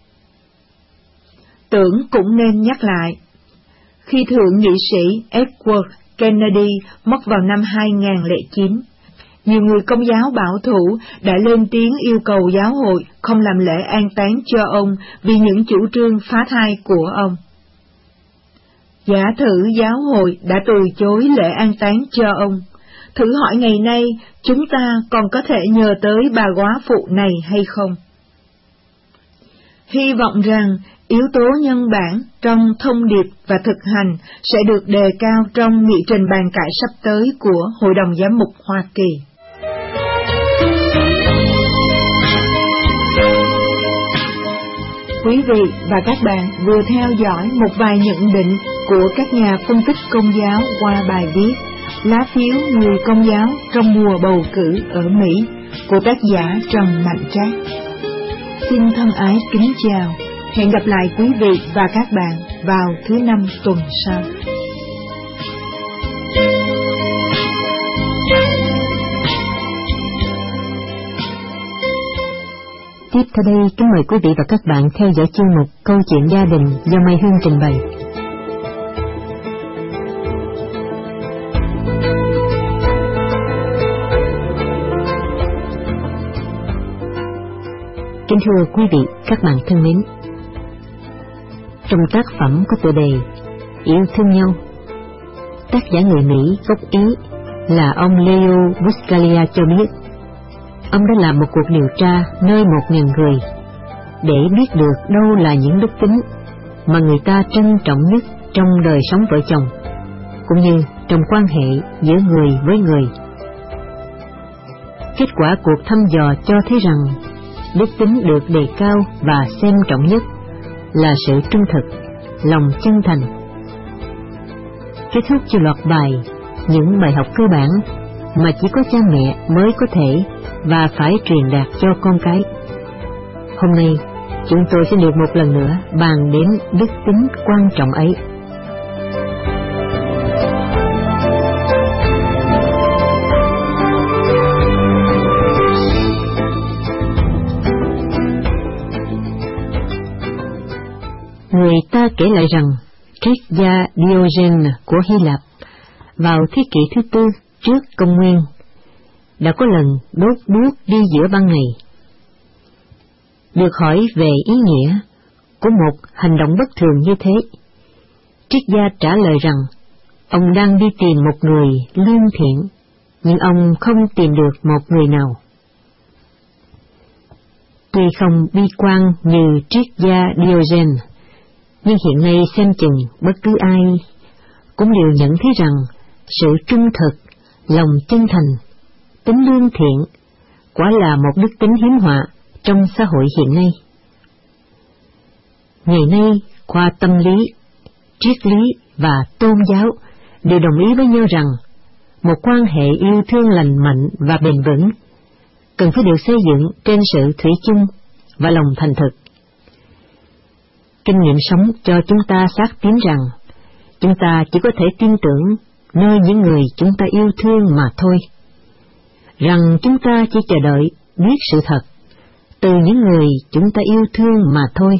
Tưởng cũng nên nhắc lại, khi thượng nghị sĩ Edward Kennedy mất vào năm hai nghìn không trăm lẻ chín, nhiều người Công giáo bảo thủ đã lên tiếng yêu cầu giáo hội không làm lễ an táng cho ông vì những chủ trương phá thai của ông. Giả thử giáo hội đã từ chối lễ an táng cho ông, thử hỏi ngày nay chúng ta còn có thể nhờ tới bà góa phụ này hay không? Hy vọng rằng yếu tố nhân bản trong thông điệp và thực hành sẽ được đề cao trong nghị trình bàn cãi sắp tới của Hội đồng Giám mục Hoa Kỳ. Quý vị và các bạn vừa theo dõi một vài nhận định của các nhà phân tích Công giáo qua bài viết Lá phiếu người Công giáo trong mùa bầu cử ở Mỹ của tác giả Trần Mạnh Trác. Xin thân ái kính chào Hẹn gặp lại quý vị và các bạn vào thứ năm tuần sau. Tiếp theo đây, kính mời quý vị và các bạn theo dõi chuyên mục Câu chuyện gia đình do Mai Hương trình bày. Kính thưa quý vị, các bạn thân mến, trong tác phẩm có tựa đề Yêu thương nhau, tác giả người Mỹ gốc Ý là ông Leo Buscaglia cho biết, ông đã làm một cuộc điều tra nơi một nghìn người để biết được đâu là những đức tính mà người ta trân trọng nhất trong đời sống vợ chồng, cũng như trong quan hệ giữa người với người. Kết quả cuộc thăm dò cho thấy rằng đức tính được đề cao và xem trọng nhất là sự trung thực, lòng chân thành. Kết thúc cho loạt bài những bài học cơ bản mà chỉ có cha mẹ mới có thể và phải truyền đạt cho con cái. Hôm nay, chúng tôi sẽ được một lần nữa bàn đến đức tính quan trọng ấy. Người ta kể lại rằng triết gia Diogenes của Hy Lạp vào thế kỷ thứ tư trước công nguyên đã có lần đốt đuốc đi giữa ban ngày. Được hỏi về ý nghĩa của một hành động bất thường như thế, triết gia trả lời rằng ông đang đi tìm một người lương thiện, nhưng ông không tìm được một người nào. Tuy không bi quan như triết gia Diogenes, nhưng hiện nay xem chừng bất cứ ai cũng đều nhận thấy rằng sự trung thực, lòng chân thành, tính lương thiện quả là một đức tính hiếm họa trong xã hội hiện nay. Ngày nay, khoa tâm lý, triết lý và tôn giáo đều đồng ý với nhau rằng một quan hệ yêu thương lành mạnh và bền vững cần phải được xây dựng trên sự thủy chung và lòng thành thực. Kinh nghiệm sống cho chúng ta xác tín rằng chúng ta chỉ có thể tin tưởng nơi những người chúng ta yêu thương mà thôi, rằng chúng ta chỉ chờ đợi biết sự thật từ những người chúng ta yêu thương mà thôi.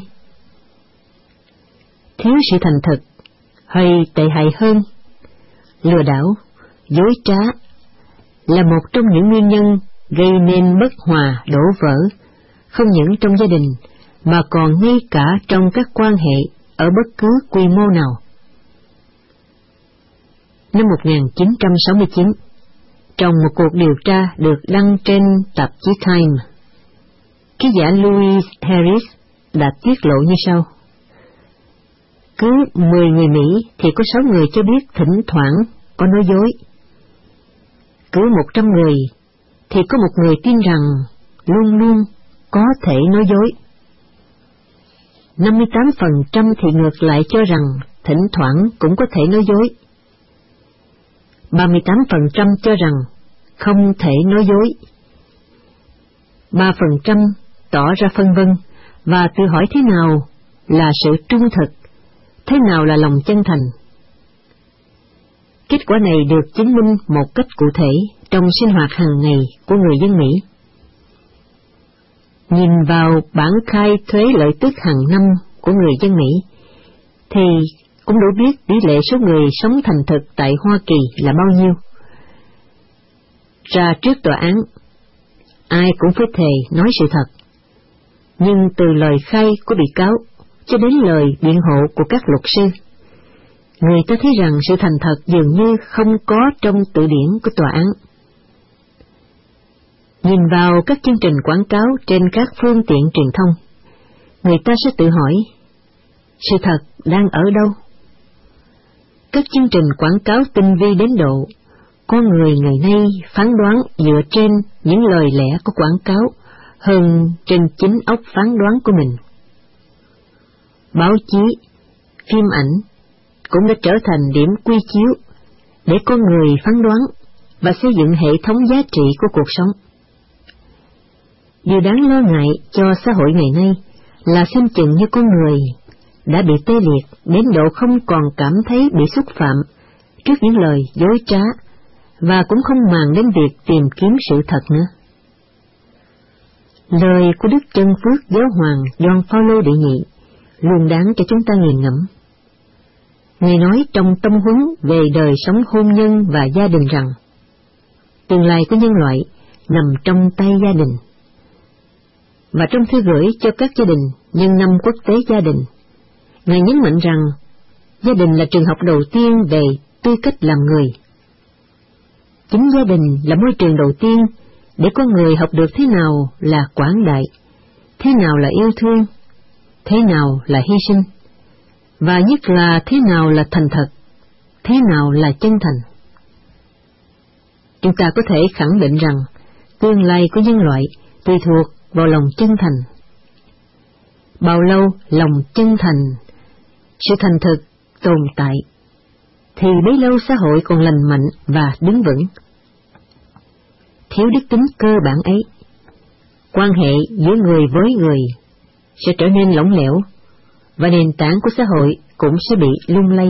Thiếu sự thành thực, hay tệ hại hơn, lừa đảo, dối trá là một trong những nguyên nhân gây nên bất hòa đổ vỡ, không những trong gia đình mà còn ngay cả trong các quan hệ ở bất cứ quy mô nào. Năm một nghìn chín trăm sáu mươi chín, trong một cuộc điều tra được đăng trên tạp chí Time, ký giả Louis Harris đã tiết lộ như sau: cứ mười người Mỹ thì có sáu người cho biết thỉnh thoảng có nói dối. Cứ một trăm người thì có một người tin rằng luôn luôn có thể nói dối. năm mươi tám phần trăm thì ngược lại cho rằng thỉnh thoảng cũng có thể nói dối. ba mươi tám phần trăm cho rằng không thể nói dối. ba phần trăm tỏ ra phân vân và tự hỏi thế nào là sự trung thực, thế nào là lòng chân thành. Kết quả này được chứng minh một cách cụ thể trong sinh hoạt hàng ngày của người dân Mỹ. Nhìn vào bản khai thuế lợi tức hàng năm của người dân Mỹ, thì cũng đủ biết tỷ lệ số người sống thành thực tại Hoa Kỳ là bao nhiêu. Ra trước tòa án, ai cũng phải thề nói sự thật, nhưng từ lời khai của bị cáo cho đến lời biện hộ của các luật sư, người ta thấy rằng sự thành thật dường như không có trong từ điển của tòa án. Nhìn vào các chương trình quảng cáo trên các phương tiện truyền thông, người ta sẽ tự hỏi, sự thật đang ở đâu? Các chương trình quảng cáo tinh vi đến độ, con người ngày nay phán đoán dựa trên những lời lẽ của quảng cáo hơn trên chính óc phán đoán của mình. Báo chí, phim ảnh cũng đã trở thành điểm quy chiếu để con người phán đoán và xây dựng hệ thống giá trị của cuộc sống. Điều đáng lo ngại cho xã hội ngày nay là xem chừng như con người đã bị tê liệt đến độ không còn cảm thấy bị xúc phạm trước những lời dối trá, và cũng không màng đến việc tìm kiếm sự thật nữa. Lời của Đức Chân Phước Giáo Hoàng Gioan Phaolô đệ nhị luôn đáng cho chúng ta nghiền ngẫm. Ngài nói trong tâm huấn về đời sống hôn nhân và gia đình rằng, tương lai của nhân loại nằm trong tay gia đình. Và trong thư gửi cho các gia đình nhân năm quốc tế gia đình, Ngài nhấn mạnh rằng gia đình là trường học đầu tiên về tư cách làm người. Chính gia đình là môi trường đầu tiên để con người học được thế nào là quảng đại, thế nào là yêu thương, thế nào là hy sinh, và nhất là thế nào là thành thật, thế nào là chân thành. Chúng ta có thể khẳng định rằng tương lai của nhân loại tùy thuộc vào lòng chân thành. Bao lâu lòng chân thành, sự thành thực tồn tại, thì bấy lâu xã hội còn lành mạnh và đứng vững. Thiếu đức tính cơ bản ấy, quan hệ giữa người với người sẽ trở nên lỏng lẻo, và nền tảng của xã hội cũng sẽ bị lung lay.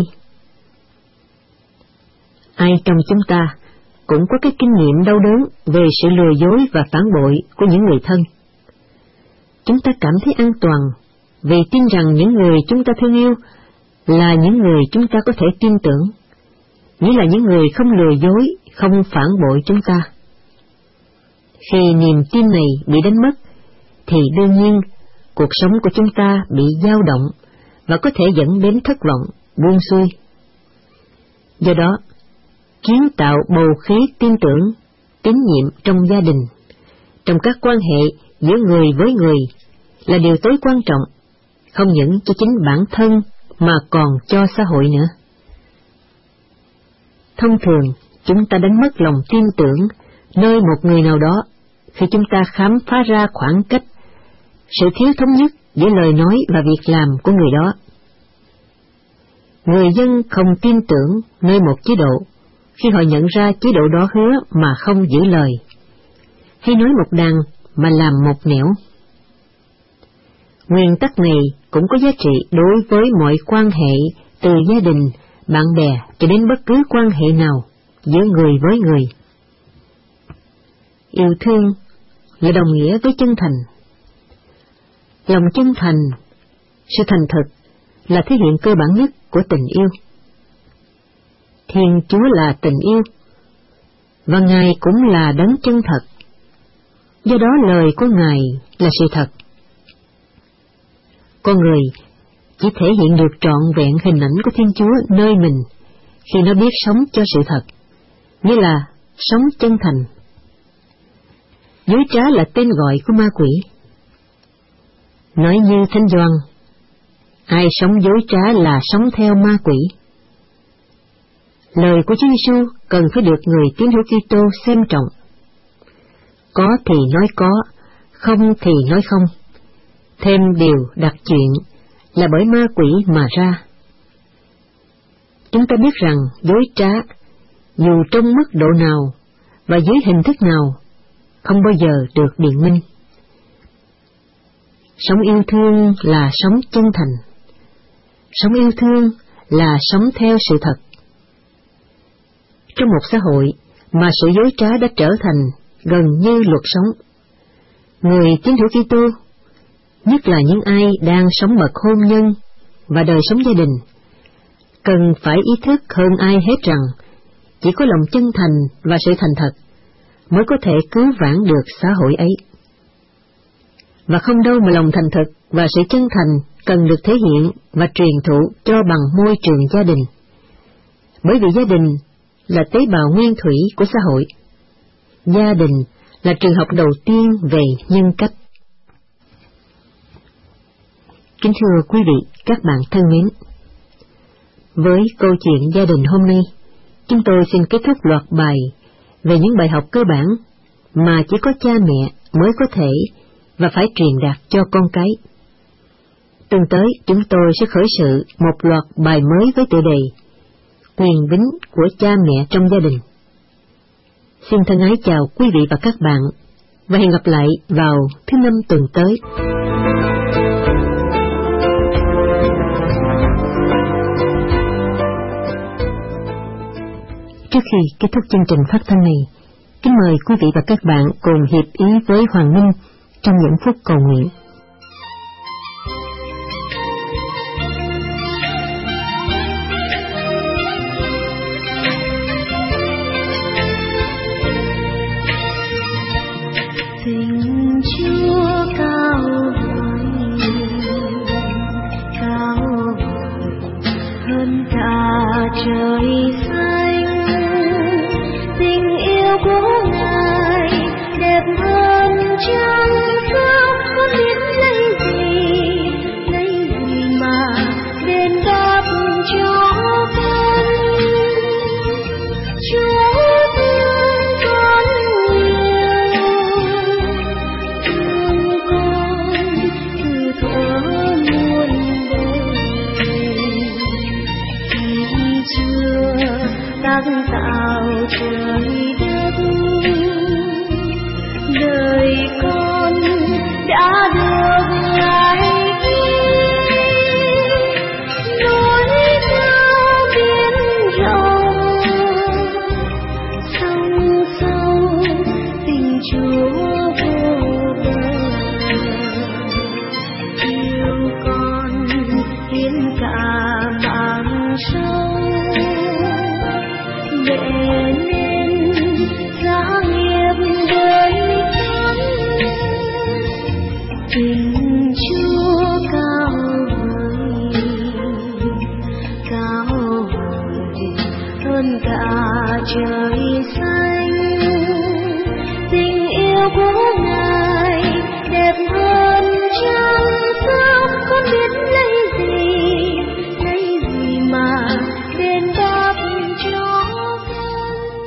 Ai trong chúng ta cũng có cái kinh nghiệm đau đớn về sự lừa dối và phản bội của những người thân. Chúng ta cảm thấy an toàn vì tin rằng những người chúng ta thương yêu là những người chúng ta có thể tin tưởng, nghĩa là những người không lừa dối, không phản bội chúng ta. Khi niềm tin này bị đánh mất, thì đương nhiên cuộc sống của chúng ta bị dao động và có thể dẫn đến thất vọng, buông xuôi. Do đó, kiến tạo bầu khí tin tưởng, tín nhiệm trong gia đình, trong các quan hệ giữa người với người là điều tối quan trọng, không những cho chính bản thân mà còn cho xã hội nữa. Thông thường, chúng ta đánh mất lòng tin tưởng nơi một người nào đó khi chúng ta khám phá ra khoảng cách, sự thiếu thống nhất giữa lời nói và việc làm của người đó. Người dân không tin tưởng nơi một chế độ khi họ nhận ra chế độ đó hứa mà không giữ lời, hay nói một đằng mà làm một nẻo. Nguyên tắc này cũng có giá trị đối với mọi quan hệ từ gia đình, bạn bè cho đến bất cứ quan hệ nào giữa người với người. Yêu thương là đồng nghĩa với chân thành. Lòng chân thành, sự thành thực là thể hiện cơ bản nhất của tình yêu. Thiên Chúa là tình yêu, và Ngài cũng là đấng chân thật. Do đó lời của Ngài là sự thật. Con người chỉ thể hiện được trọn vẹn hình ảnh của Thiên Chúa nơi mình khi nó biết sống cho sự thật, nghĩa là sống chân thành. Dối trá là tên gọi của ma quỷ. Nói như Thánh Gioan, ai sống dối trá là sống theo ma quỷ. Lời của Chúa Giêsu cần phải được người tín hữu Kitô xem trọng. Có thì nói có, không thì nói không. Thêm điều đặc chuyện là bởi ma quỷ mà ra. Chúng ta biết rằng dối trá, dù trong mức độ nào và dưới hình thức nào, không bao giờ được biện minh. Sống yêu thương là sống chân thành. Sống yêu thương là sống theo sự thật. Trong một xã hội mà sự dối trá đã trở thành gần như luật sống, người tín hữu Kitô, nhất là những ai đang sống bậc hôn nhân và đời sống gia đình, cần phải ý thức hơn ai hết rằng chỉ có lòng chân thành và sự thành thật mới có thể cứu vãn được xã hội ấy. Và không đâu mà lòng thành thực và sự chân thành cần được thể hiện và truyền thụ cho bằng môi trường gia đình. Bởi vì gia đình là tế bào nguyên thủy của xã hội. Gia đình là trường học đầu tiên về nhân cách. Kính thưa quý vị, các bạn thân mến, với câu chuyện gia đình hôm nay, chúng tôi xin kết thúc loạt bài về những bài học cơ bản mà chỉ có cha mẹ mới có thể và phải truyền đạt cho con cái. Tuần tới chúng tôi sẽ khởi sự một loạt bài mới với tựa đề Quyền bính của cha mẹ trong gia đình. Xin thân ái chào quý vị và các bạn, và hẹn gặp lại vào thứ năm tuần tới. Trước khi kết thúc chương trình phát thanh này, kính mời quý vị và các bạn cùng hiệp ý với Hoàng Minh trong những phút cầu nguyện. Tình Chúa cao vời, cao vời hơn cả trời xanh. Tình yêu của Ngài đẹp hơn trăng sao, có biết lấy gì, lấy gì mà đền đáp cho con. Chúa thương con nhiều, thương con từ thuở muôn đời. Khi chưa đang tạo trời đất, đời con đã được Ngài ghi. Núi cao biển rộng, sông sâu tình Chúa vô bờ. Yêu con hiến cả mạng sống, để nên giá nghiệp đời con. Tình Chúa cao vời, cao vời hơn cả trời xanh. Tình yêu của Ngài đẹp hơn trăng sao, con biết lấy gì, lấy gì mà đền đáp cho con.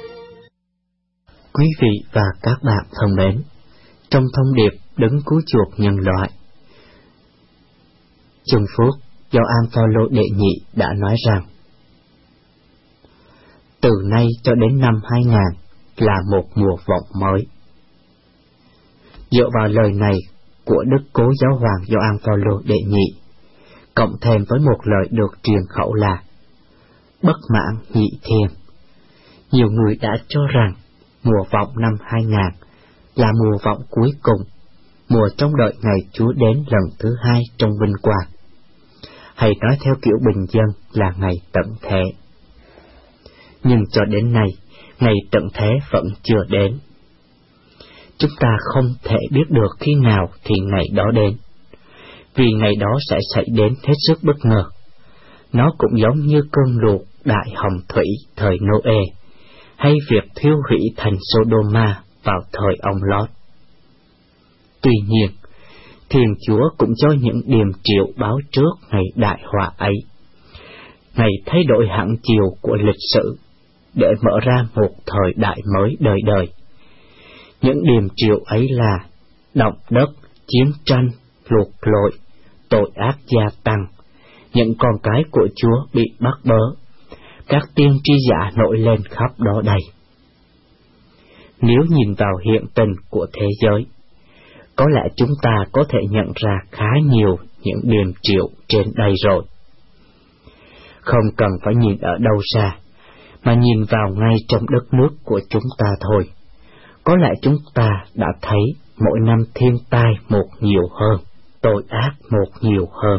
Quý vị và các bạn thân mến, trong thông điệp đấng cứu chuộc nhân loại, Trung Phước Gioan Phaolô đệ nhị đã nói rằng: từ nay cho đến năm hai nghìn là một mùa vọng mới. Dựa vào lời này của Đức Cố Giáo hoàng Gioan Phaolô đệ nhị, cộng thêm với một lời được truyền khẩu là bất mãn nhị thiên, nhiều người đã cho rằng mùa vọng năm hai nghìn là mùa vọng cuối cùng, mùa trông đợi ngày Chúa đến lần thứ hai trong vinh quang, hay nói theo kiểu bình dân là ngày tận thế. Nhưng cho đến nay, ngày tận thế vẫn chưa đến. Chúng ta không thể biết được khi nào thì ngày đó đến, vì ngày đó sẽ xảy đến hết sức bất ngờ. Nó cũng giống như cơn lụt đại hồng thủy thời Noe, hay việc thiêu hủy thành Sodoma vào thời ông Lót. Tuy nhiên, Thiên Chúa cũng cho những điềm triệu báo trước ngày đại họa ấy, ngày thay đổi hẳn chiều của lịch sử, để mở ra một thời đại mới đời đời. Những điềm triệu ấy là động đất, chiến tranh, lụt lội, tội ác gia tăng, những con cái của Chúa bị bắt bớ, các tiên tri giả nổi lên khắp đó đây. Nếu nhìn vào hiện tình của thế giới, có lẽ chúng ta có thể nhận ra khá nhiều những điềm triệu trên đây rồi. Không cần phải nhìn ở đâu xa, mà nhìn vào ngay trong đất nước của chúng ta thôi, có lẽ chúng ta đã thấy mỗi năm thiên tai một nhiều hơn, tội ác một nhiều hơn.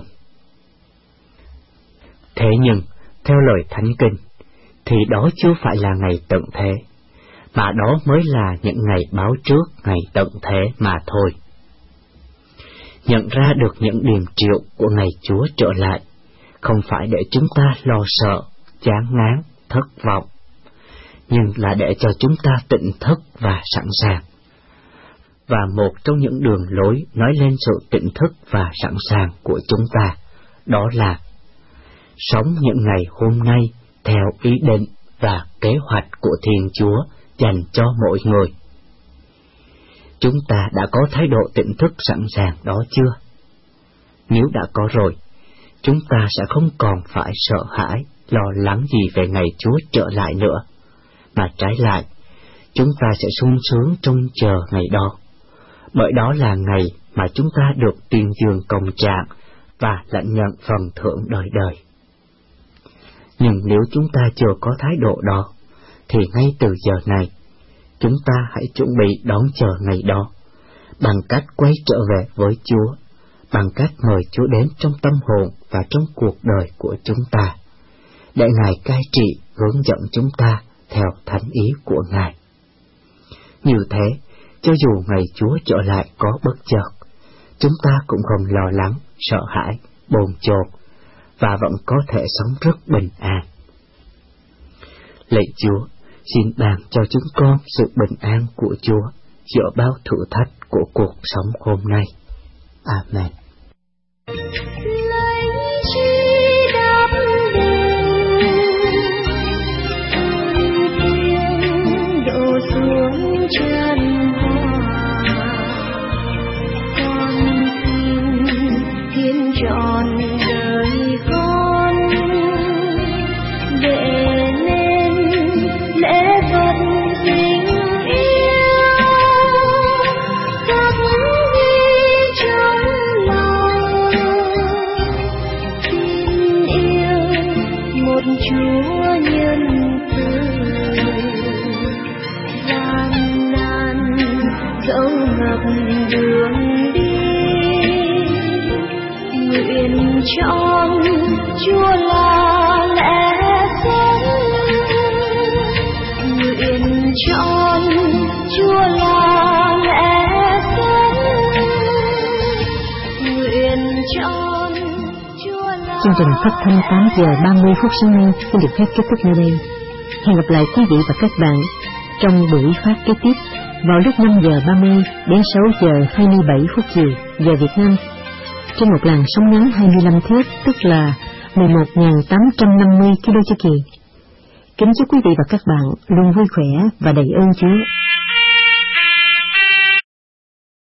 Thế nhưng, theo lời Thánh Kinh, thì đó chưa phải là ngày tận thế, mà đó mới là những ngày báo trước ngày tận thế mà thôi. Nhận ra được những điềm triệu của ngày Chúa trở lại, không phải để chúng ta lo sợ, chán ngán, thất vọng, nhưng là để cho chúng ta tỉnh thức và sẵn sàng. Và một trong những đường lối nói lên sự tỉnh thức và sẵn sàng của chúng ta, đó là sống những ngày hôm nay theo ý định và kế hoạch của Thiên Chúa dành cho mỗi người. Chúng ta đã có thái độ tỉnh thức sẵn sàng đó chưa? Nếu đã có rồi, chúng ta sẽ không còn phải sợ hãi, lo lắng gì về ngày Chúa trở lại nữa, mà trái lại, chúng ta sẽ sung sướng trông chờ ngày đó, bởi đó là ngày mà chúng ta được tuyên dương công trạng và lãnh nhận phần thưởng đời đời. Nhưng nếu chúng ta chưa có thái độ đó, thì ngay từ giờ này, chúng ta hãy chuẩn bị đón chờ ngày đó, bằng cách quay trở về với Chúa, bằng cách mời Chúa đến trong tâm hồn và trong cuộc đời của chúng ta, để Ngài cai trị hướng dẫn chúng ta theo thánh ý của Ngài. Như thế, cho dù ngày Chúa trở lại có bất chợt, chúng ta cũng không lo lắng, sợ hãi, bồn chồn, và vẫn có thể sống rất bình an. Lạy Chúa, xin ban cho chúng con sự bình an của Chúa giữa bao thử thách của cuộc sống hôm nay. Amen. Chọn Chúa là lẽ sống, nguyện chọn Chúa là lẽ sống, nguyện chọn Chúa là. Chương trình phát thanh tám giờ ba mươi phút sáng nay xin được phép kết thúc nơi đây. Hẹn gặp lại quý vị và các bạn trong buổi phát kế tiếp vào lúc năm giờ ba mươi đến sáu giờ hai mươi bảy phút chiều giờ Việt Nam, trên một làn sóng ngắn hai mươi lăm thước, tức là mười một nghìn tám trăm năm mươi ki lô chu kỳ. Kính chúc quý vị và các bạn luôn vui khỏe và đầy ơn Chúa.